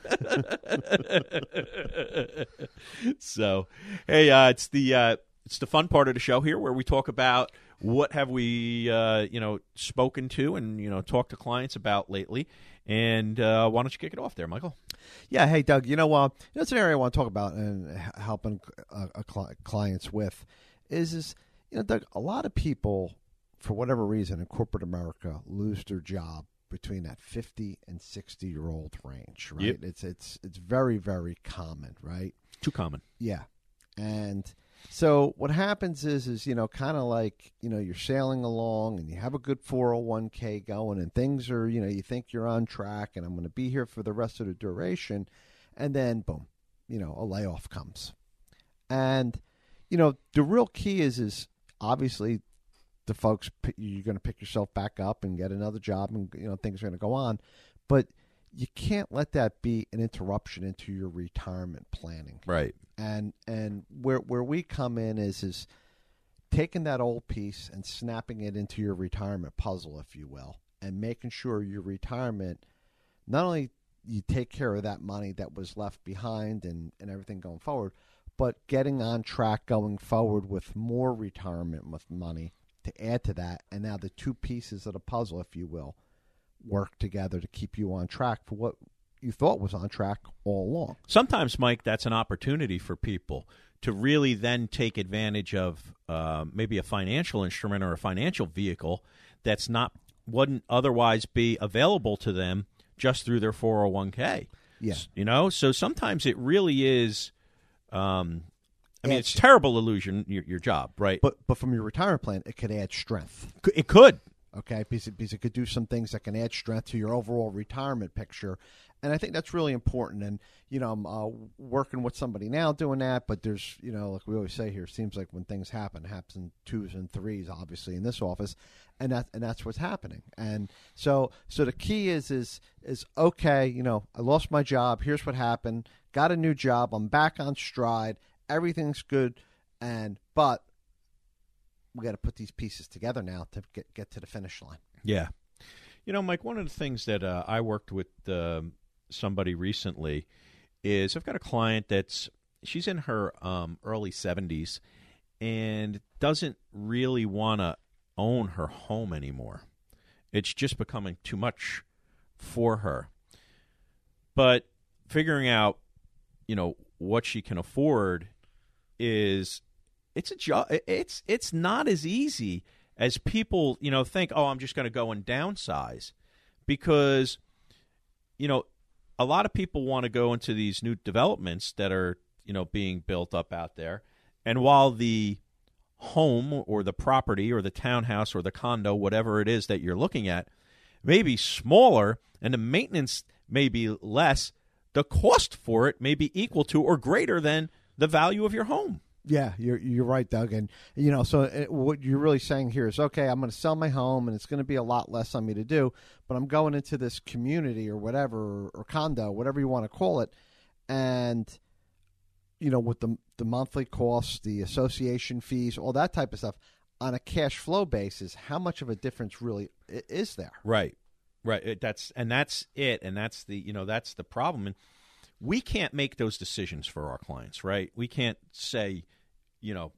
So, hey, uh, it's the uh, it's the fun part of the show here where we talk about what have we uh, you know spoken to and you know talked to clients about lately. And uh, why don't you kick it off there, Michael? Yeah, hey, Doug, you know, uh, that's an area I want to talk about and h- helping uh, uh, cli- clients with is, is, you know, Doug, a lot of people, for whatever reason, in corporate America, lose their job between that fifty and sixty-year-old range, right? Yep. It's it's it's very, very common, right? Too common. Yeah. And so what happens is, is you know, kind of like, you know, you're sailing along and you have a good four oh one k going and things are, you know, you think you're on track and I'm going to be here for the rest of the duration. And then, boom, you know, a layoff comes. And, you know, the real key is, is obviously the folks, you're going to pick yourself back up and get another job and, you know, things are going to go on. But you can't let that be an interruption into your retirement planning. Right. And and where where we come in is is taking that old piece and snapping it into your retirement puzzle, if you will, and making sure your retirement, not only you take care of that money that was left behind and, and everything going forward, but getting on track going forward with more retirement with money to add to that. And now the two pieces of the puzzle, if you will, work together to keep you on track for what you thought was on track all along. Sometimes, Mike, that's an opportunity for people to really then take advantage of uh, maybe a financial instrument or a financial vehicle that's not wouldn't otherwise be available to them just through their four oh one k. Yeah. You know, so sometimes it really is. Um, I mean, it's terrible illusion your, your job, right? But but from your retirement plan, it could add strength. It could. Okay, because it, because it could do some things that can add strength to your overall retirement picture. And I think that's really important. And, you know, I'm uh, working with somebody now doing that, but there's, you know, like we always say here, it seems like when things happen, it happens in twos and threes, obviously, in this office. And that and that's what's happening. And so so the key is, is, is okay, you know, I lost my job. Here's what happened. Got a new job. I'm back on stride. Everything's good. And but we got to put these pieces together now to get, get to the finish line. Yeah. You know, Mike, one of the things that uh, I worked with uh, somebody recently is I've got a client that's, she's in her um, early seventies and doesn't really want to own her home anymore. It's just becoming too much for her. But figuring out, you know, what she can afford is, it's a job. It's it's not as easy as people, you know, think, oh, I'm just going to go and downsize, because, you know, a lot of people want to go into these new developments that are, you know, being built up out there. And while the home or the property or the townhouse or the condo, whatever it is that you're looking at, may be smaller and the maintenance may be less, the cost for it may be equal to or greater than the value of your home. Yeah, you're you're right, Doug. And, you know, so it, what you're really saying here is, okay, I'm going to sell my home and it's going to be a lot less on me to do, but I'm going into this community or whatever, or, or condo, whatever you want to call it. And, you know, with the, the monthly costs, the association fees, all that type of stuff, on a cash flow basis, how much of a difference really is there? Right, right. It, that's and that's it. And that's the, you know, that's the problem. And we can't make those decisions for our clients, right? We can't say, you know,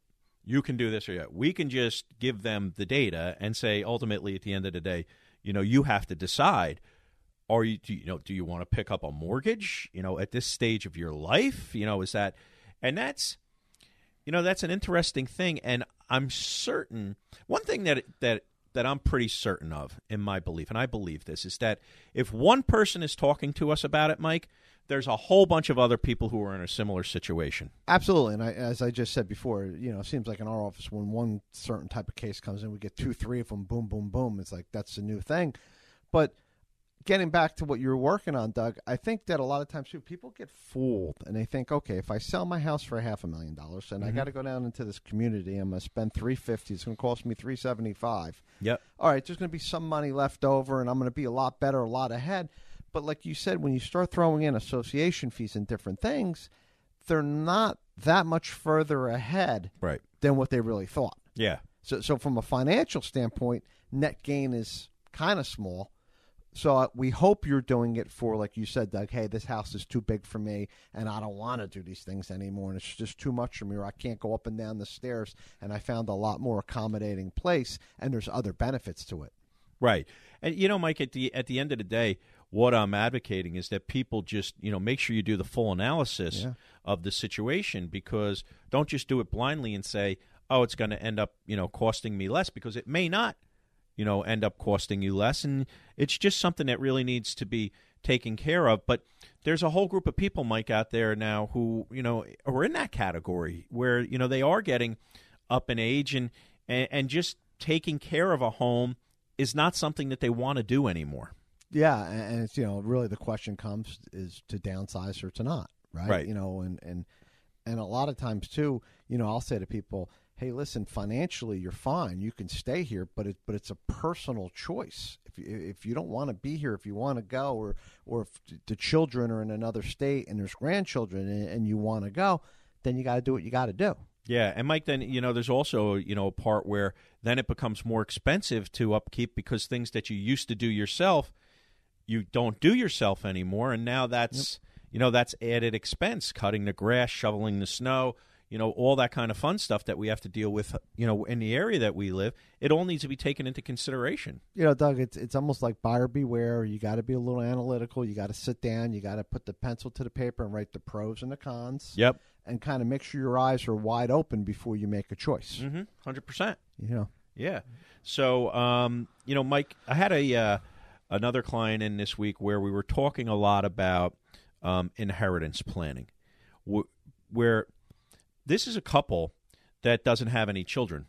you can do this or that. We can just give them the data and say, ultimately, at the end of the day, you know, you have to decide. Are you, do you know, do you want to pick up a mortgage, you know, at this stage of your life? You know, is that, and that's, you know, that's an interesting thing. And I'm certain, one thing that, that, that I'm pretty certain of in my belief, and I believe this, is that if one person is talking to us about it, Mike, there's a whole bunch of other people who are in a similar situation. Absolutely. And I, as I just said before, you know, it seems like in our office, when one certain type of case comes in, we get two, three of them, boom, boom, boom. It's like, that's a new thing. But getting back to what you were working on, Doug, I think that a lot of times too, people get fooled and they think, okay, if I sell my house for a half a million dollars and mm-hmm. I got to go down into this community, I'm going to spend three fifty. It's going to cost me three seventy five. Yep. All right, there's going to be some money left over, and I'm going to be a lot better, a lot ahead. But like you said, when you start throwing in association fees and different things, they're not that much further ahead right. than what they really thought. Yeah. So, so from a financial standpoint, net gain is kind of small. So uh, we hope you're doing it for, like you said, Doug, hey, this house is too big for me, and I don't want to do these things anymore, and it's just too much for me, or I can't go up and down the stairs, and I found a lot more accommodating place, and there's other benefits to it. Right. And, you know, Mike, at the at the end of the day, what I'm advocating is that people just, you know, make sure you do the full analysis yeah. of the situation, because don't just do it blindly and say, oh, it's going to end up, you know, costing me less, because it may not. you know, end up costing you less. And it's just something that really needs to be taken care of. But there's a whole group of people, Mike, out there now who, you know, are in that category where, you know, they are getting up in age, and, and, and just taking care of a home is not something that they want to do anymore. Yeah, and it's, you know, really the question comes is to downsize or to not, right? Right. You know, and, and, and a lot of times, too, you know, I'll say to people, hey, listen, financially you're fine. You can stay here, but it but it's a personal choice. If you, if you don't want to be here, if you want to go, or or if the children are in another state and there's grandchildren and, and you want to go, then you got to do what you got to do. Yeah, and Mike, then, you know, there's also, you know, a part where then it becomes more expensive to upkeep, because things that you used to do yourself, you don't do yourself anymore, and now that's, yep. you know, that's added expense, cutting the grass, shoveling the snow, you know, all that kind of fun stuff that we have to deal with, you know, in the area that we live. It all needs to be taken into consideration. You know, Doug, it's it's almost like buyer beware. You got to be a little analytical. You got to sit down. You got to put the pencil to the paper and write the pros and the cons. Yep. And kind of make sure your eyes are wide open before you make a choice. Mm-hmm. one hundred percent. You know. Yeah. So, um, you know, Mike, I had a uh, another client in this week where we were talking a lot about um, inheritance planning, wh- where this is a couple that doesn't have any children,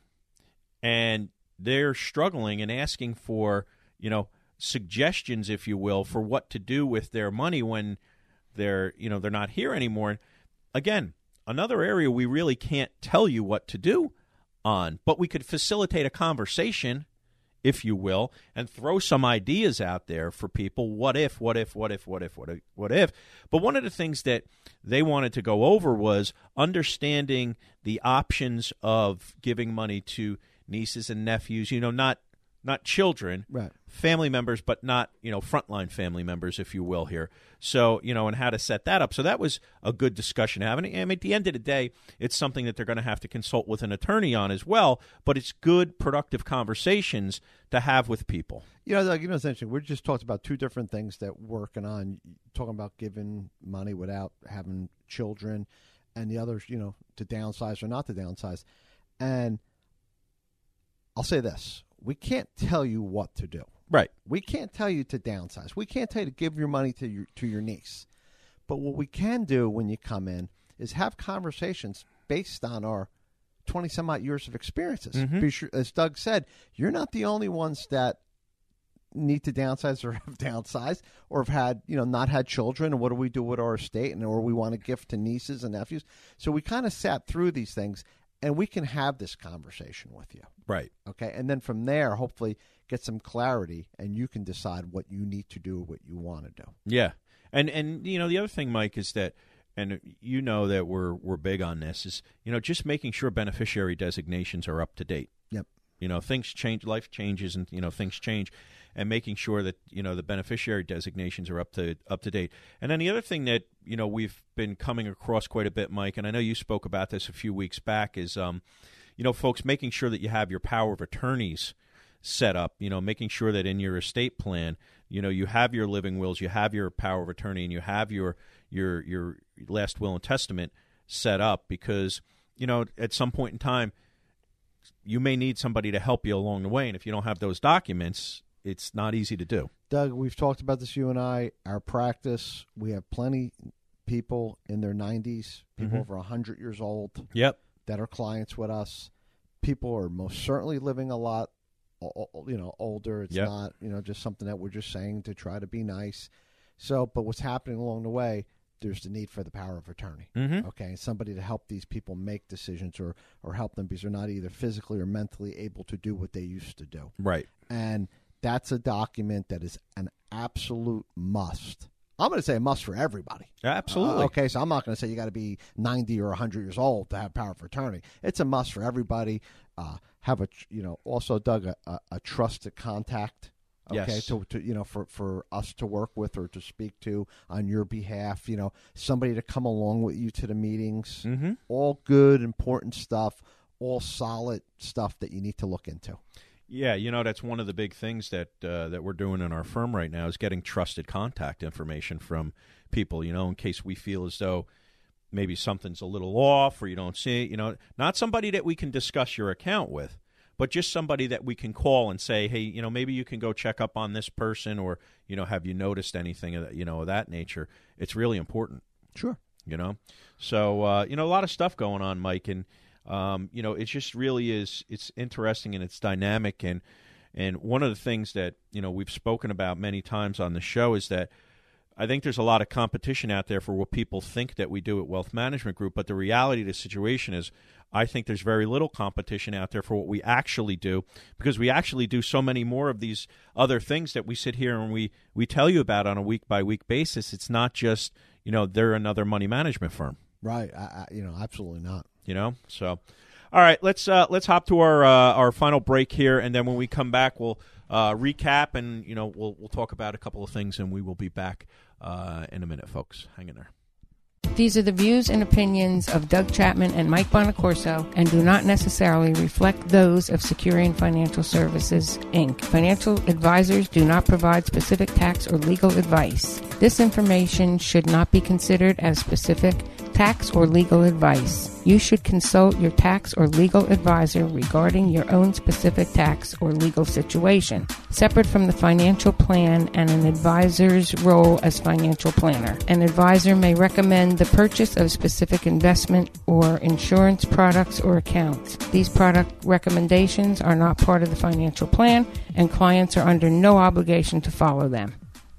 and they're struggling and asking for, you know, suggestions, if you will, for what to do with their money when they're, you know, they're not here anymore. Again, another area we really can't tell you what to do on, but we could facilitate a conversation, if you will, and throw some ideas out there for people. What if, what if, what if, what if, what if, what if? But one of the things that they wanted to go over was understanding the options of giving money to nieces and nephews, you know, not not children, right. family members, but not, you know, frontline family members, if you will, here. So, you know, and how to set that up. So that was a good discussion to have. And I mean, at the end of the day, it's something that they're going to have to consult with an attorney on as well, but it's good, productive conversations to have with people. You know, Doug, you know, it's interesting. We just talked about two different things that we're working on, talking about giving money without having children, and the others, you know, to downsize or not to downsize. And I'll say this. We can't tell you what to do. Right. We can't tell you to downsize. We can't tell you to give your money to your to your niece. But what we can do when you come in is have conversations based on our twenty-some-odd years of experiences. Mm-hmm. Be sure, as Doug said, you're not the only ones that need to downsize or have downsized or have had, you know, not had children, and what do we do with our estate, and or we want to gift to nieces and nephews. So we kind of sat through these things, and we can have this conversation with you. Right. Okay. And then from there, hopefully get some clarity, and you can decide what you need to do, what you want to do. Yeah. And, and you know, the other thing, Mike, is that, and you know that we're we're big on this, is, you know, just making sure beneficiary designations are up to date. Yep. You know, things change, life changes, and, you know, things change, and making sure that, you know, the beneficiary designations are up to up to date. And then the other thing that, you know, we've been coming across quite a bit, Mike, and I know you spoke about this a few weeks back, is, um, you know, folks, making sure that you have your power of attorneys set up, you know, making sure that in your estate plan, you know, you have your living wills, you have your power of attorney, and you have your your your last will and testament set up, because, you know, at some point in time, you may need somebody to help you along the way, and if you don't have those documents, it's not easy to do. Doug, we've talked about this, you and I. Our practice, we have plenty people in their nineties, people Mm-hmm. over one hundred years old Yep. that are clients with us. People are most certainly living a lot, you know, older. It's Yep. not, you know, just something that we're just saying to try to be nice. So, but what's happening along the way, there's the need for the power of attorney, Mm-hmm. okay, and somebody to help these people make decisions or, or help them because they're not either physically or mentally able to do what they used to do. Right. And that's a document that is an absolute must. I'm going to say a must for everybody. Absolutely. Uh, okay, so I'm not going to say you got to be ninety or one hundred years old to have power of attorney. It's a must for everybody. Uh, have a, you know, also, Doug, a, a, a trusted contact. Okay, Yes. to, to you know, for, for us to work with or to speak to on your behalf, you know, somebody to come along with you to the meetings. Mm-hmm. All good, important stuff, all solid stuff that you need to look into. Yeah, you know, that's one of the big things that uh, that we're doing in our firm right now is getting trusted contact information from people, you know, in case we feel as though maybe something's a little off or you don't see it, you know, not somebody that we can discuss your account with, but just somebody that we can call and say, hey, you know, maybe you can go check up on this person, or, you know, have you noticed anything of that, you know, of that nature? It's really important. Sure. You know, so, uh, you know, a lot of stuff going on, Mike, and, um, you know, it just really is, it's interesting and it's dynamic. And, and one of the things that, you know, we've spoken about many times on the show is that I think there's a lot of competition out there for what people think that we do at Wealth Management Group, but the reality of the situation is I think there's very little competition out there for what we actually do, because we actually do so many more of these other things that we sit here and we, we tell you about on a week-by-week basis. It's not just, you know, they're another money management firm. Right. I, I, you know, absolutely not. You know, so all right, let's uh, let's hop to our uh, our final break here, and then when we come back, we'll uh, recap, and you know, we'll we'll talk about a couple of things, and we will be back uh, in a minute, folks. Hang in there. These are the views and opinions of Doug Chapman and Mike Bonacorso and do not necessarily reflect those of Securian Financial Services, Incorporated. Financial advisors do not provide specific tax or legal advice. This information should not be considered as specific tax or legal advice. You should consult your tax or legal advisor regarding your own specific tax or legal situation, separate from the financial plan and an advisor's role as financial planner. An advisor may recommend the purchase of specific investment or insurance products or accounts. These product recommendations are not part of the financial plan, and clients are under no obligation to follow them.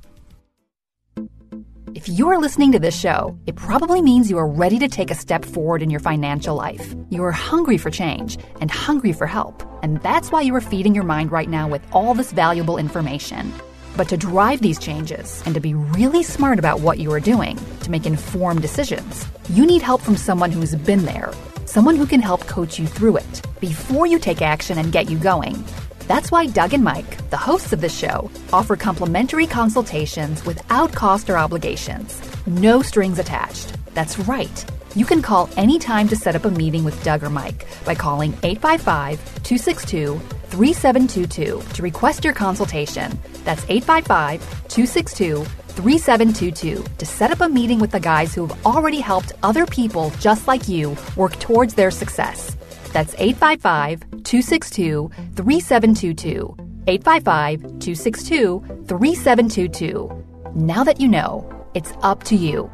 If you're listening to this show, it probably means you are ready to take a step forward in your financial life. You are hungry for change and hungry for help, and that's why you are feeding your mind right now with all this valuable information. But to drive these changes and to be really smart about what you are doing, to make informed decisions, you need help from someone who's been there, someone who can help coach you through it before you take action and get you going. That's why Doug and Mike, the hosts of this show, offer complimentary consultations without cost or obligations. No strings attached. That's right. You can call anytime to set up a meeting with Doug or Mike by calling eight five five, two six two, three seven two two to request your consultation. That's eight five five, two six two, three seven two two to set up a meeting with the guys who have already helped other people just like you work towards their success. That's eight five five, two six two, three seven two two. eight five five, two six two, three seven two two. Now that you know, it's up to you.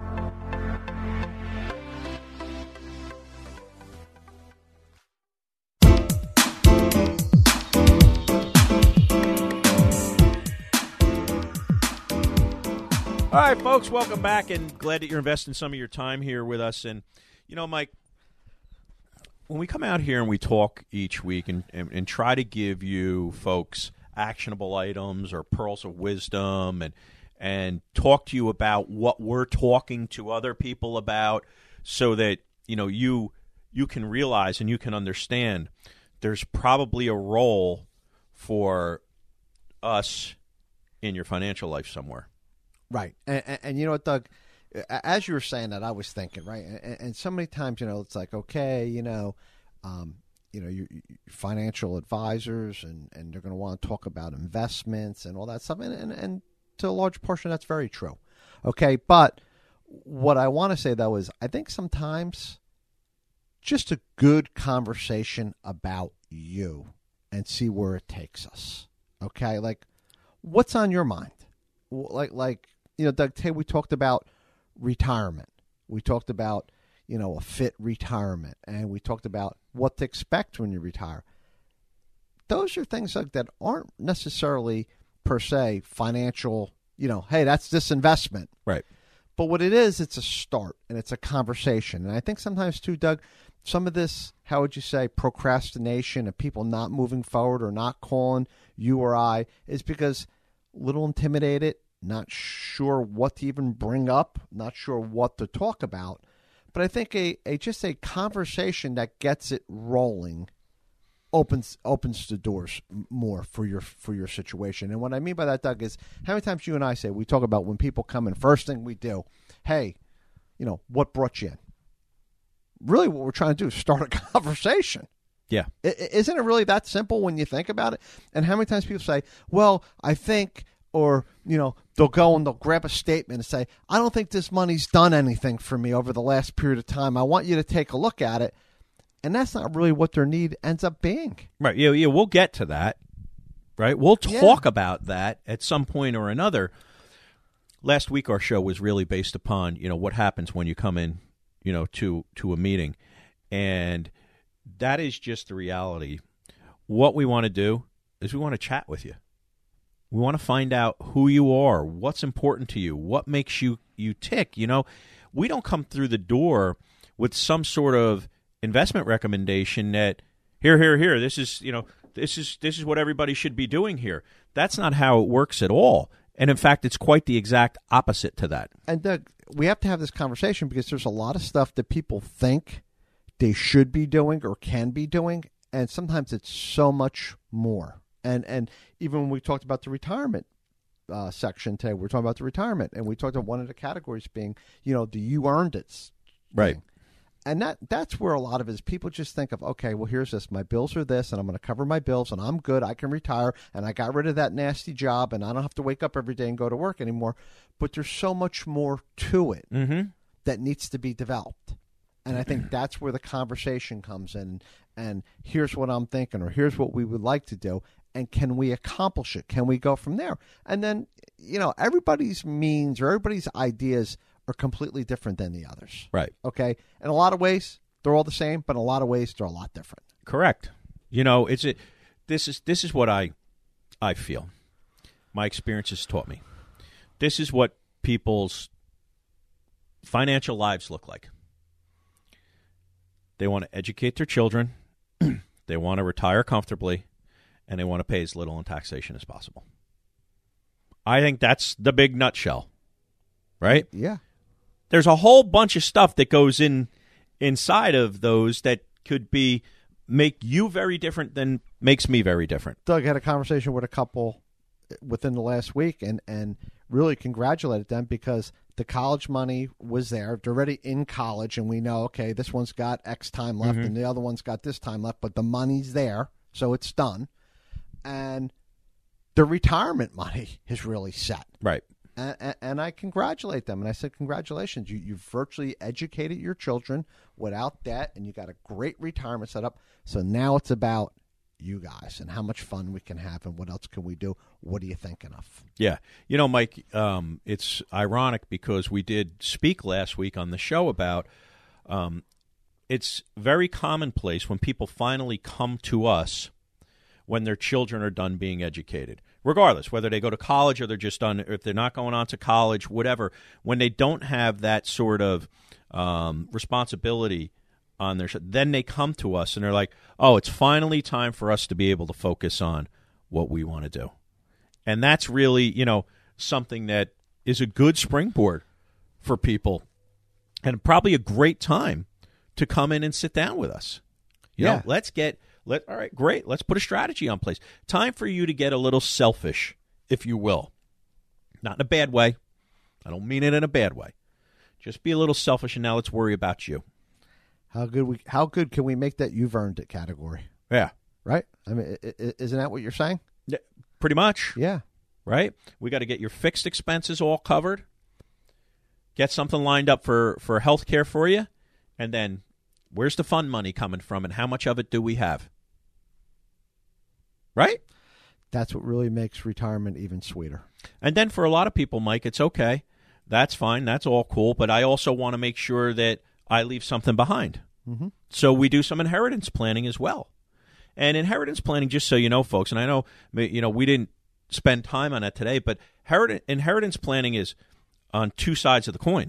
All right, folks, welcome back, and glad that you're investing some of your time here with us. And, you know, Mike, when we come out here and we talk each week and, and, and try to give you folks actionable items or pearls of wisdom and and talk to you about what we're talking to other people about so that, you know, you you can realize and you can understand there's probably a role for us in your financial life somewhere. Right. And, and, and you know what, Doug, as you were saying that, I was thinking, right, and, and so many times, you know, it's like, okay, you know, um, you know, your, your financial advisors, and, and they're going to want to talk about investments and all that stuff. And, and, and to a large portion, that's very true. Okay, but what I want to say, though, is I think sometimes just a good conversation about you and see where it takes us. Okay, like what's on your mind? Like, like you know, Doug, today we talked about retirement. We talked about, you know, a fit retirement, and we talked about what to expect when you retire. Those are things like that aren't necessarily per se financial, you know, hey, that's this investment. Right. But what it is, it's a start, and it's a conversation. And I think sometimes too, Doug, some of this, how would you say, procrastination and people not moving forward or not calling you or I is because a little intimidated, not sure what to even bring up, not sure what to talk about. But I think a, a just a conversation that gets it rolling opens opens the doors more for your for your situation. And what I mean by that, Doug, is how many times you and I say, we talk about when people come in, first thing we do, hey, you know, what brought you in? Really what we're trying to do is start a conversation. Yeah. I, isn't it really that simple when you think about it? And how many times people say, well, I think, or, you know, they'll go and they'll grab a statement and say, I don't think this money's done anything for me over the last period of time. I want you to take a look at it. And that's not really what their need ends up being. Right. Yeah, yeah, we'll get to that. Right. We'll talk Yeah. about that at some point or another. Last week our show was really based upon, you know, what happens when you come in, you know, to to a meeting. And that is just the reality. What we want to do is we want to chat with you. We want to find out who you are, what's important to you, what makes you, you tick. You know, we don't come through the door with some sort of investment recommendation that here, here, here, this is, you know, this is this is what everybody should be doing here. That's not how it works at all. And in fact, it's quite the exact opposite to that. And Doug, we have to have this conversation because there's a lot of stuff that people think they should be doing or can be doing, and sometimes it's so much more. And and even when we talked about the retirement uh, section today, we we're talking about the retirement, and we talked about one of the categories being, you know, the you earned it. Right. And that that's where a lot of it is. People just think of, okay, well, here's this. My bills are this, and I'm going to cover my bills, and I'm good. I can retire, and I got rid of that nasty job, and I don't have to wake up every day and go to work anymore. But there's so much more to it mm-hmm. that needs to be developed. And I think that's where the conversation comes in. And here's what I'm thinking, or here's what we would like to do. And can we accomplish it? Can we go from there? And then, you know, everybody's means or everybody's ideas are completely different than the others. Right. Okay. In a lot of ways, they're all the same, but in a lot of ways, they're a lot different. Correct. You know, it's a, this is this is what I I feel. My experience has taught me. This is what people's financial lives look like. They want to educate their children. They want to retire comfortably, and they want to pay as little in taxation as possible. I think that's the big nutshell, right? Yeah. There's a whole bunch of stuff that goes in inside of those that could be make you very different than makes me very different. Doug had a conversation with a couple within the last week and, and really congratulated them because the college money was there. They're already in college, and we know, okay, this one's got X time left Mm-hmm. and the other one's got this time left, but the money's there, so it's done. And the retirement money is really set. Right. And, and I congratulate them. And I said, congratulations. You, you virtually educated your children without debt, and you got a great retirement set up. So now it's about you guys and how much fun we can have and what else can we do. What are you thinking of? Yeah. You know, Mike, um, it's ironic because we did speak last week on the show about um, it's very commonplace when people finally come to us when their children are done being educated. Regardless, whether they go to college or they're just done, or if they're not going on to college, whatever, when they don't have that sort of um, responsibility on their, then they come to us and they're like, oh, it's finally time for us to be able to focus on what we want to do. And that's really, you know, something that is a good springboard for people and probably a great time to come in and sit down with us. You Yeah. know, let's get... Let, all right, great. Let's put a strategy on place. Time for you to get a little selfish, if you will. Not in a bad way. I don't mean it in a bad way. Just be a little selfish, and now let's worry about you. How good we how good can we make that you've earned it category? Yeah. Right? I mean, i- i- isn't that what you're saying? Yeah, pretty much. Yeah. Right? We got to get your fixed expenses all covered. Get something lined up for, for health care for you. And then where's the fund money coming from and how much of it do we have? Right? That's what really makes retirement even sweeter. And then for a lot of people, Mike, it's okay. That's fine. That's all cool. But I also want to make sure that I leave something behind. Mm-hmm. So we do some inheritance planning as well. And inheritance planning, just so you know, folks, and I know, you know, we didn't spend time on that today, but inheritance planning is on two sides of the coin.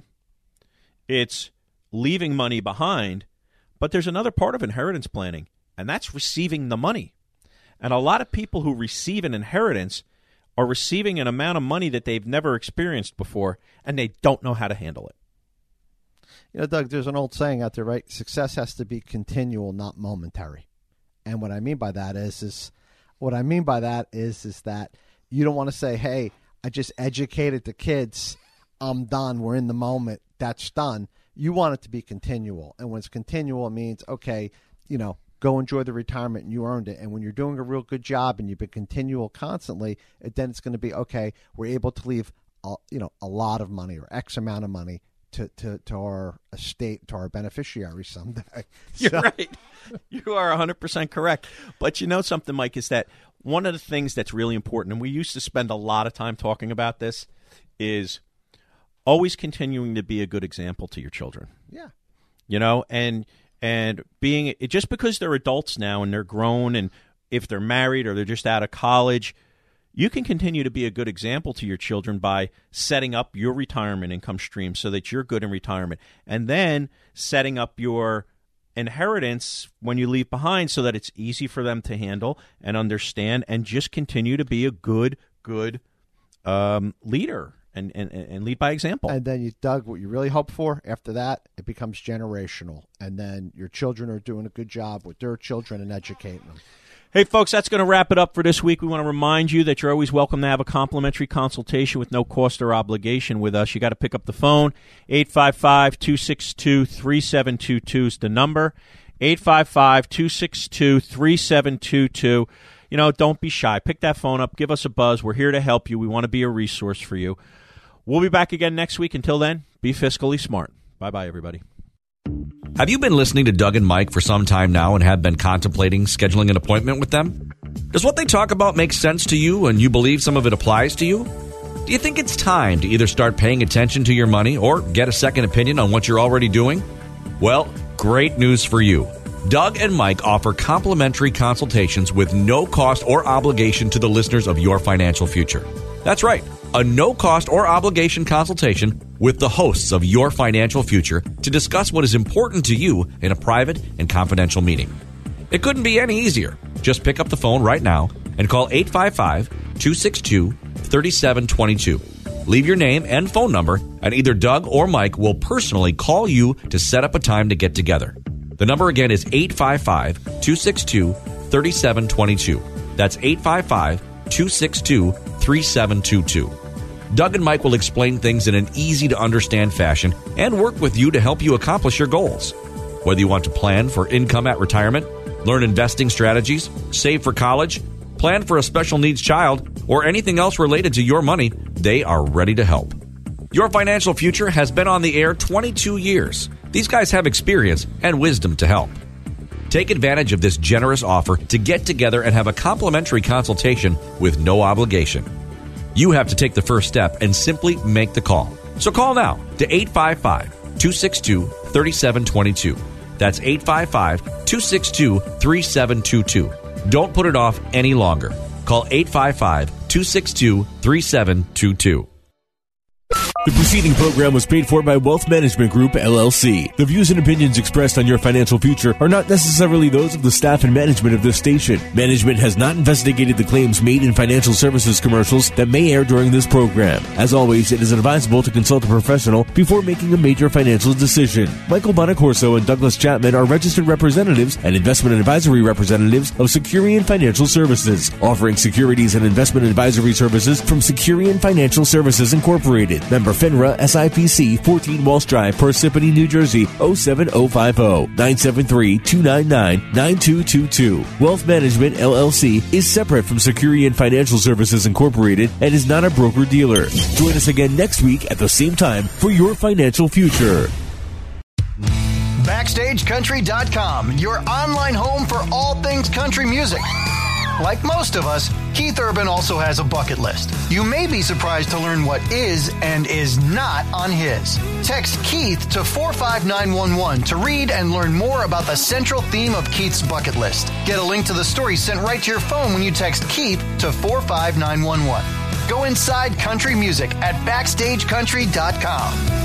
It's leaving money behind, but there's another part of inheritance planning, and that's receiving the money. And a lot of people who receive an inheritance are receiving an amount of money that they've never experienced before, and they don't know how to handle it. You know, Doug, there's an old saying out there, right? Success has to be continual, not momentary. And what I mean by that is, is what I mean by that is, is that you don't want to say, hey, I just educated the kids. I'm done. We're in the moment. That's done. You want it to be continual. And when it's continual, it means, okay, you know, go enjoy the retirement and you earned it. And when you're doing a real good job and you've been continual constantly, then it's going to be, okay, we're able to leave, a, you know, a lot of money or X amount of money to, to, to our estate, to our beneficiaries someday. You're So- right. You are one hundred percent correct. But you know something, Mike, is that one of the things that's really important, and we used to spend a lot of time talking about this, is always continuing to be a good example to your children. Yeah. You know, and and being just because they're adults now and they're grown, and if they're married or they're just out of college, you can continue to be a good example to your children by setting up your retirement income stream so that you're good in retirement, and then setting up your inheritance when you leave behind so that it's easy for them to handle and understand, and just continue to be a good, good um, leader and, and, and lead by example. And then, you, Doug, what you really hope for after that, it becomes generational. And then your children are doing a good job with their children and educating them. Hey, folks, that's going to wrap it up for this week. We want to remind you that you're always welcome to have a complimentary consultation with no cost or obligation with us. You got to pick up the phone. eight five five, two six two, three seven two two is the number. eight five five, two six two, three seven two two. You know, don't be shy. Pick that phone up. Give us a buzz. We're here to help you. We want to be a resource for you. We'll be back again next week. Until then, be fiscally smart. Bye-bye, everybody. Have you been listening to Doug and Mike for some time now and have been contemplating scheduling an appointment with them? Does what they talk about make sense to you and you believe some of it applies to you? Do you think it's time to either start paying attention to your money or get a second opinion on what you're already doing? Well, great news for you. Doug and Mike offer complimentary consultations with no cost or obligation to the listeners of Your Financial Future. That's right, a no-cost or obligation consultation with the hosts of Your Financial Future to discuss what is important to you in a private and confidential meeting. It couldn't be any easier. Just pick up the phone right now and call eight five five, two six two, three seven two two. Leave your name and phone number, and either Doug or Mike will personally call you to set up a time to get together. The number again is eight five five, two six two, three seven two two. That's eight five five, two six two, three seven two two. Doug and Mike will explain things in an easy-to-understand fashion and work with you to help you accomplish your goals. Whether you want to plan for income at retirement, learn investing strategies, save for college, plan for a special needs child, or anything else related to your money, they are ready to help. Your Financial Future has been on the air twenty-two years. These guys have experience and wisdom to help. Take advantage of this generous offer to get together and have a complimentary consultation with no obligation. You have to take the first step and simply make the call. So call now to eight five five, two six two, three seven two two. That's eight five five, two six two, three seven two two. Don't put it off any longer. Call eight five five, two six two, three seven two two. The preceding program was paid for by Wealth Management Group, L L C. The views and opinions expressed on Your Financial Future are not necessarily those of the staff and management of this station. Management has not investigated the claims made in financial services commercials that may air during this program. As always, it is advisable to consult a professional before making a major financial decision. Michael Bonacorso and Douglas Chapman are registered representatives and investment advisory representatives of Securian Financial Services, offering securities and investment advisory services from Securian Financial Services Incorporated. Member FINRA S I P C, fourteen Walsh Drive, Parsippany, New Jersey, oh seven oh five oh, nine seven three, two nine nine, nine two two two. Wealth Management, L L C, is separate from Securian Financial Services Incorporated and is not a broker-dealer. Join us again next week at the same time for your financial future. Backstage Country dot com, your online home for all things country music. Like most of us, Keith Urban also has a bucket list. You may be surprised to learn what is and is not on his. Text Keith to four five nine one one to read and learn more about the central theme of Keith's bucket list. Get a link to the story sent right to your phone when you text Keith to four five nine one one. Go inside country music at Backstage Country dot com.